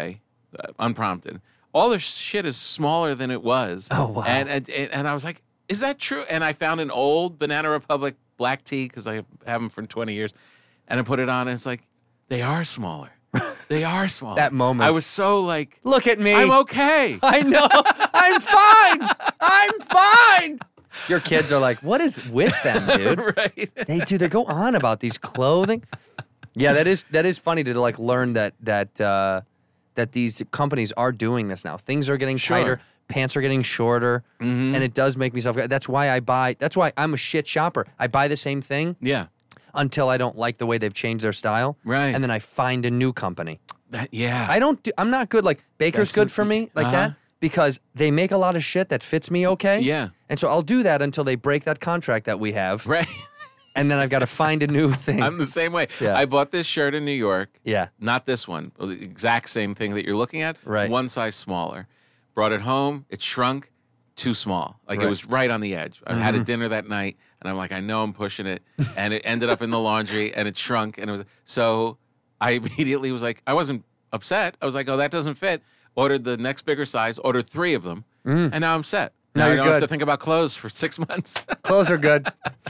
unprompted. All their shit is smaller than it was. Oh, wow. And I was like, is that true? And I found an old Banana Republic black tee because I have them for 20 years, and I put it on, and it's like, they are smaller. They are smaller. That moment. I was so like, Look at me. I'm okay. I know. I'm fine. I'm fine. Your kids are like, what is with them, dude? Right. They go on about these clothing. Yeah, that is funny to like learn that these companies are doing this now. Things are getting Sure. tighter, pants are getting shorter, and it does make me self. That's why I'm a shit shopper. I buy the same thing Yeah. until I don't like the way they've changed their style, Right. and then I find a new company. Yeah. I'm not good like Baker's That's good the- for me like that because they make a lot of shit that fits me okay. Yeah. And so I'll do that until they break that contract that we have, Right. and then I've got to find a new thing. I'm the same way. Yeah. I bought this shirt in New York. Yeah. Not this one. The exact same thing that you're looking at. Right. One size smaller. Brought it home. It shrunk. Too small. Like Right. it was right on the edge. I had a dinner that night, and I'm like, I know I'm pushing it, and it ended up in the laundry, and it shrunk, and it was so. I immediately was like, I wasn't upset. I was like, oh, that doesn't fit. Ordered the next bigger size. Ordered 3 of them, and now I'm set. Now Now I you're don't have good. to think about clothes for 6 months. Clothes are good.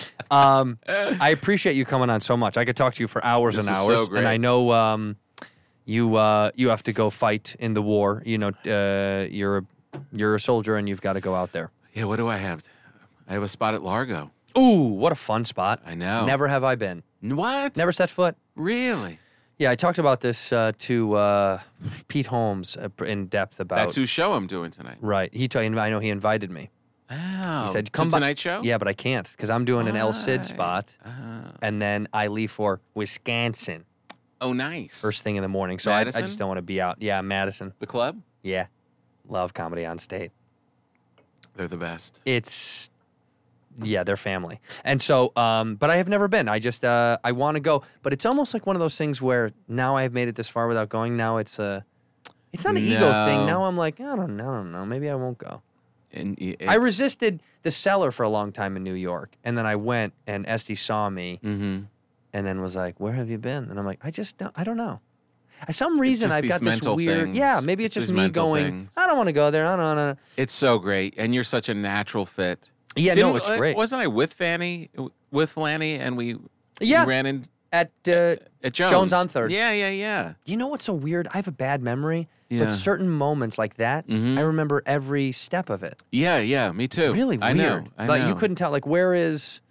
I appreciate you coming on so much. I could talk to you for hours This and is hours, so great. and I know you have to go fight in the war. You know, you're a soldier, and you've got to go out there. Yeah, what do I have? I have a spot at Largo. Ooh, what a fun spot! I know. Never have I been. What? Never set foot. Really? Yeah, I talked about this to Pete Holmes in depth about. That's whose show I'm doing tonight. Right. I know he invited me. Oh, He said, to "Come by." Tonight Show? Yeah, but I can't because I'm doing an El Cid Why? spot, and then I leave for Wisconsin Oh, nice. first thing in the morning. So I Madison? just don't want to be out. Yeah, Madison. The club? Yeah, love Comedy on State. They're the best. They're family. And so, but I have never been. I just, I want to go. But it's almost like one of those things where now I've made it this far without going. Now it's not an ego thing. No. Now I'm like, I don't know. Maybe I won't go. And I resisted the Cellar for a long time in New York. And then I went and Esty saw me and then was like, where have you been? And I'm like, I don't know. For some reason, just I've got these this mental weird, things. yeah, maybe it's It's just these me mental going, things. I don't want to go there. I don't know. It's so great. And you're such a natural fit. Yeah, no, it's great. Wasn't I with Flanny, and we Yeah. ran in At Jones. Jones on Third. Yeah. You know what's so weird? I have a bad memory, Yeah. but certain moments like that, I remember every step of it. Yeah, me too. Really I weird. know. Like you couldn't tell. Like where is,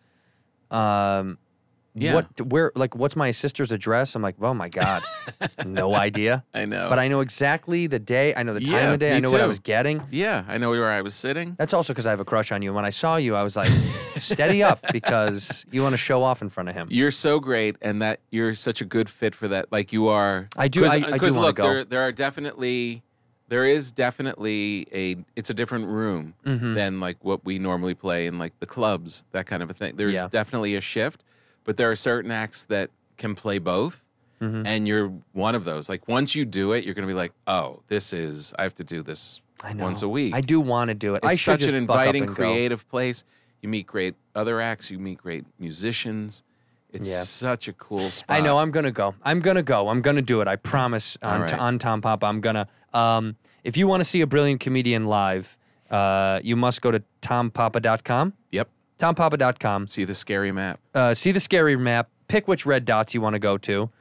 Yeah. what's my sister's address? I'm like, oh my god, no idea. I know. But I know exactly the day. I know the time Yeah, of day. me I know what I too. was getting. Yeah, I know where I was sitting. That's also because I have a crush on you. And when I saw you, I was like, steady up because you want to show off in front of him. You're so great, and that you're such a good fit for that. Like you are. I do- I do Because wanna look, go. there is definitely it's a different room than like what we normally play in like the clubs, that kind of a thing. There's Yeah. definitely a shift, but there are certain acts that can play both, and you're one of those. Like once you do it, you're going to be like, oh, I have to do this I know. once a week. I do want to do it. I It's should such an just buck up inviting, and go. creative place. You meet great other acts. You meet great musicians. It's Yeah. such a cool spot. I know. I'm gonna go. I'm gonna do it. I promise. On, right. on Tom Papa, I'm gonna. If you want to see a brilliant comedian live, you must go to tompapa.com. Yep. Tompapa.com. See the scary map. See the scary map. Pick which red dots you want to go to.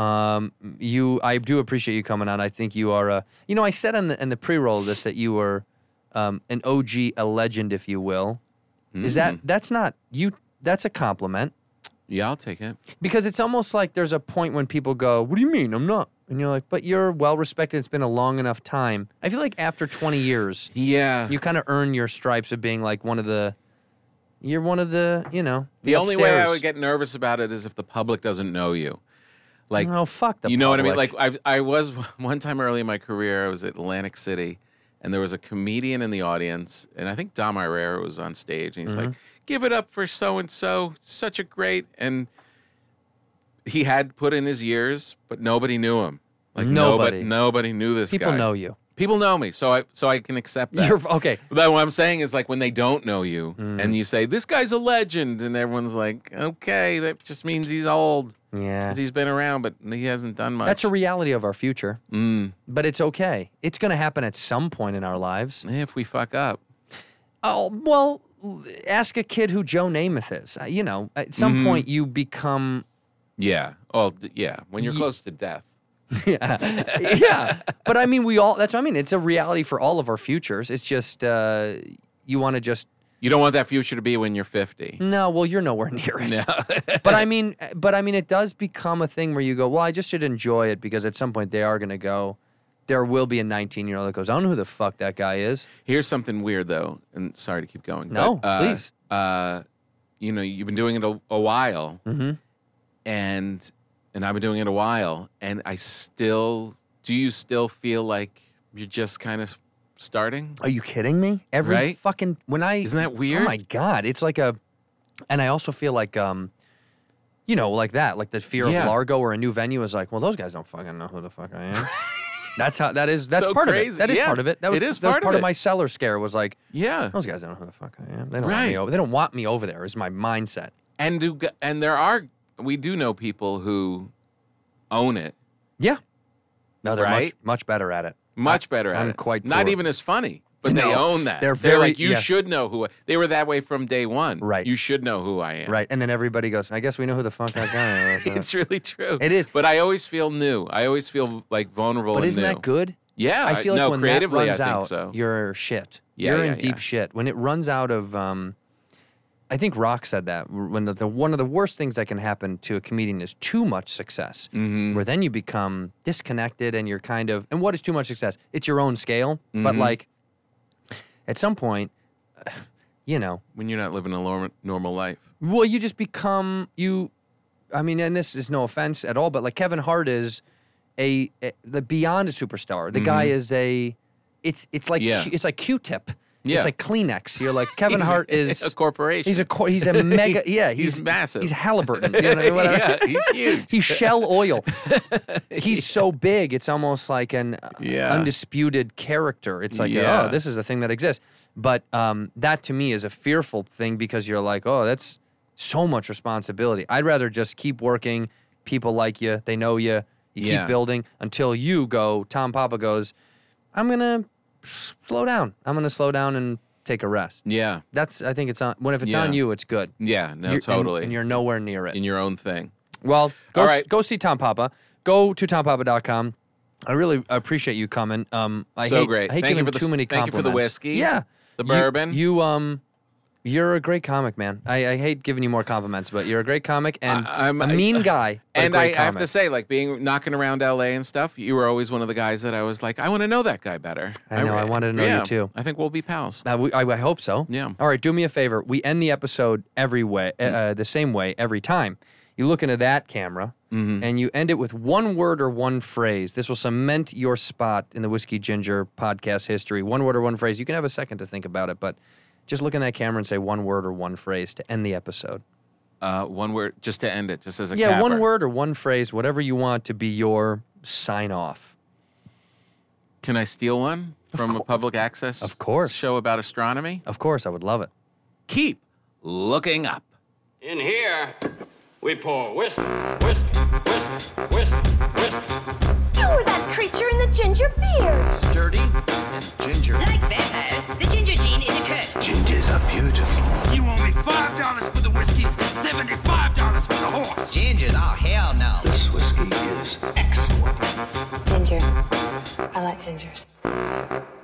I do appreciate you coming on. I think you are. I said in the pre-roll of this that you were an OG, a legend, if you will. Is that's not you? That's a compliment. Yeah, I'll take it. Because it's almost like there's a point when people go, what do you mean? I'm not. And you're like, but you're well-respected. It's been a long enough time. I feel like after 20 years, Yeah. you kind of earn your stripes of being like you're one of the, the only way I upstairs. would get nervous about it is if the public doesn't know you. Like, Oh, fuck the you know what I mean? public. Like, I was one time early in my career, I was at Atlantic City, and there was a comedian in the audience, and I think Dom Irrera was on stage, and he's like, give it up for so-and-so, such a great, and he had put in his years, but nobody knew him. Like Nobody. nobody knew this People guy. know you. People know me, so I can accept that. Okay. But what I'm saying is like when they don't know you and you say, this guy's a legend, and everyone's like, okay, that just means he's old. Yeah. 'Cause he's been around, but he hasn't done much. That's a reality of our future. But it's okay. It's going to happen at some point in our lives. If we fuck up. Oh, well, ask a kid who Joe Namath is. You know, at some point you become... Yeah. Oh, yeah. When you're close to death. Yeah. But I mean, that's what I mean. It's a reality for all of our futures. It's just, you want to just... You don't want that future to be when you're 50. No, well, you're nowhere near it. No. But I mean, it does become a thing where you go, well, I just should enjoy it because at some point they are going to go, there will be a 19-year-old that goes, I don't know who the fuck that guy is. Here's something weird, though, and sorry to keep going. No, but, please. You know, you've been doing it a while, and I've been doing it a while, and do you still feel like you're just kind of starting? Are you kidding me? Right? Fucking, isn't that weird? Oh my God. It's like and I also feel like, you know, like that, like the fear of Largo or a new venue is like, well, those guys don't fucking know who the fuck I am. That's so part crazy. of it. That is part of it. That was part of of my cellar scare was like, yeah, those guys don't know who the fuck I am. They don't want me over. They don't want me over there is my mindset. And we do know people who own it. Yeah. No, they're Right? much better at it. Much better at I'm it. quite Not poor. even as funny, but No. they own that. They're They're very- like, you yes. should know who. They were that way from day one. Right. You should know who I am. Right. And then everybody goes, I guess we know who the fuck that guy is. It's really true. It is. But I always feel new. I always feel like vulnerable But and isn't new. that good? Yeah. I feel like when that creatively, runs I think out, so. you're shit. Yeah, you're yeah, in deep yeah. shit. When it runs out of, I think Rock said that, when one of the worst things that can happen to a comedian is too much success, where then you become disconnected and you're kind of, and what is too much success? It's your own scale, but like, at some point, you know. When you're not living a normal life. Well, you just become, I mean, and this is no offense at all, but like Kevin Hart is the beyond a superstar. The guy is it's like Yeah. it's like Q-tip. Yeah. It's like Kleenex. You're like Kevin He's Hart is a corporation. He's a mega He's massive. He's Halliburton. You know, whatever. Yeah, he's huge. He's Shell Oil. He's so big, it's almost like an undisputed character. It's like, oh, this is a thing that exists. But that to me is a fearful thing because you're like, oh, that's so much responsibility. I'd rather just keep working. People like you. They know you. You keep building until you go, Tom Papa goes, I'm going to slow down. I'm going to slow down and take a rest. Yeah. I think it's on, if it's on you, it's good. Yeah, no, You're- totally. And you're nowhere near it. in your own thing. Well, All right. go see Tom Papa. Go to tompapa.com. I really appreciate you coming. I hate Great. I hate Thank you giving for the- too many thank you compliments. for the whiskey, Yeah. the bourbon. You're a great comic, man. I hate giving you more compliments, but you're a great comic and I'm- a mean guy. But And a I great have comic. to say, like knocking around LA and stuff, you were always one of the guys that I was like, I want to know that guy better. I know, I wanted to know you too. I think we'll be pals. I hope so. Yeah. All right, do me a favor. We end the episode the same way every time. You look into that camera, and you end it with one word or one phrase. This will cement your spot in the Whiskey Ginger podcast history. One word or one phrase. You can have a second to think about it, but just look in that camera and say one word or one phrase to end the episode. One word, just to end it, just as a Yeah, one capper. word or one phrase, whatever you want to be your sign-off. Can I steal one from a public access Of course. show about astronomy? Of course, I would love it. Keep looking up. In here, we pour whisk, whisk, whisk, whisk, whisk. You were that creature in the ginger beard. Sturdy and ginger. Like vampires, the ginger gene is a curse. Gingers are beautiful. You owe me $5 for the whiskey and $75 for the horse. Gingers? Oh, hell no. This whiskey is excellent. Ginger. I like gingers.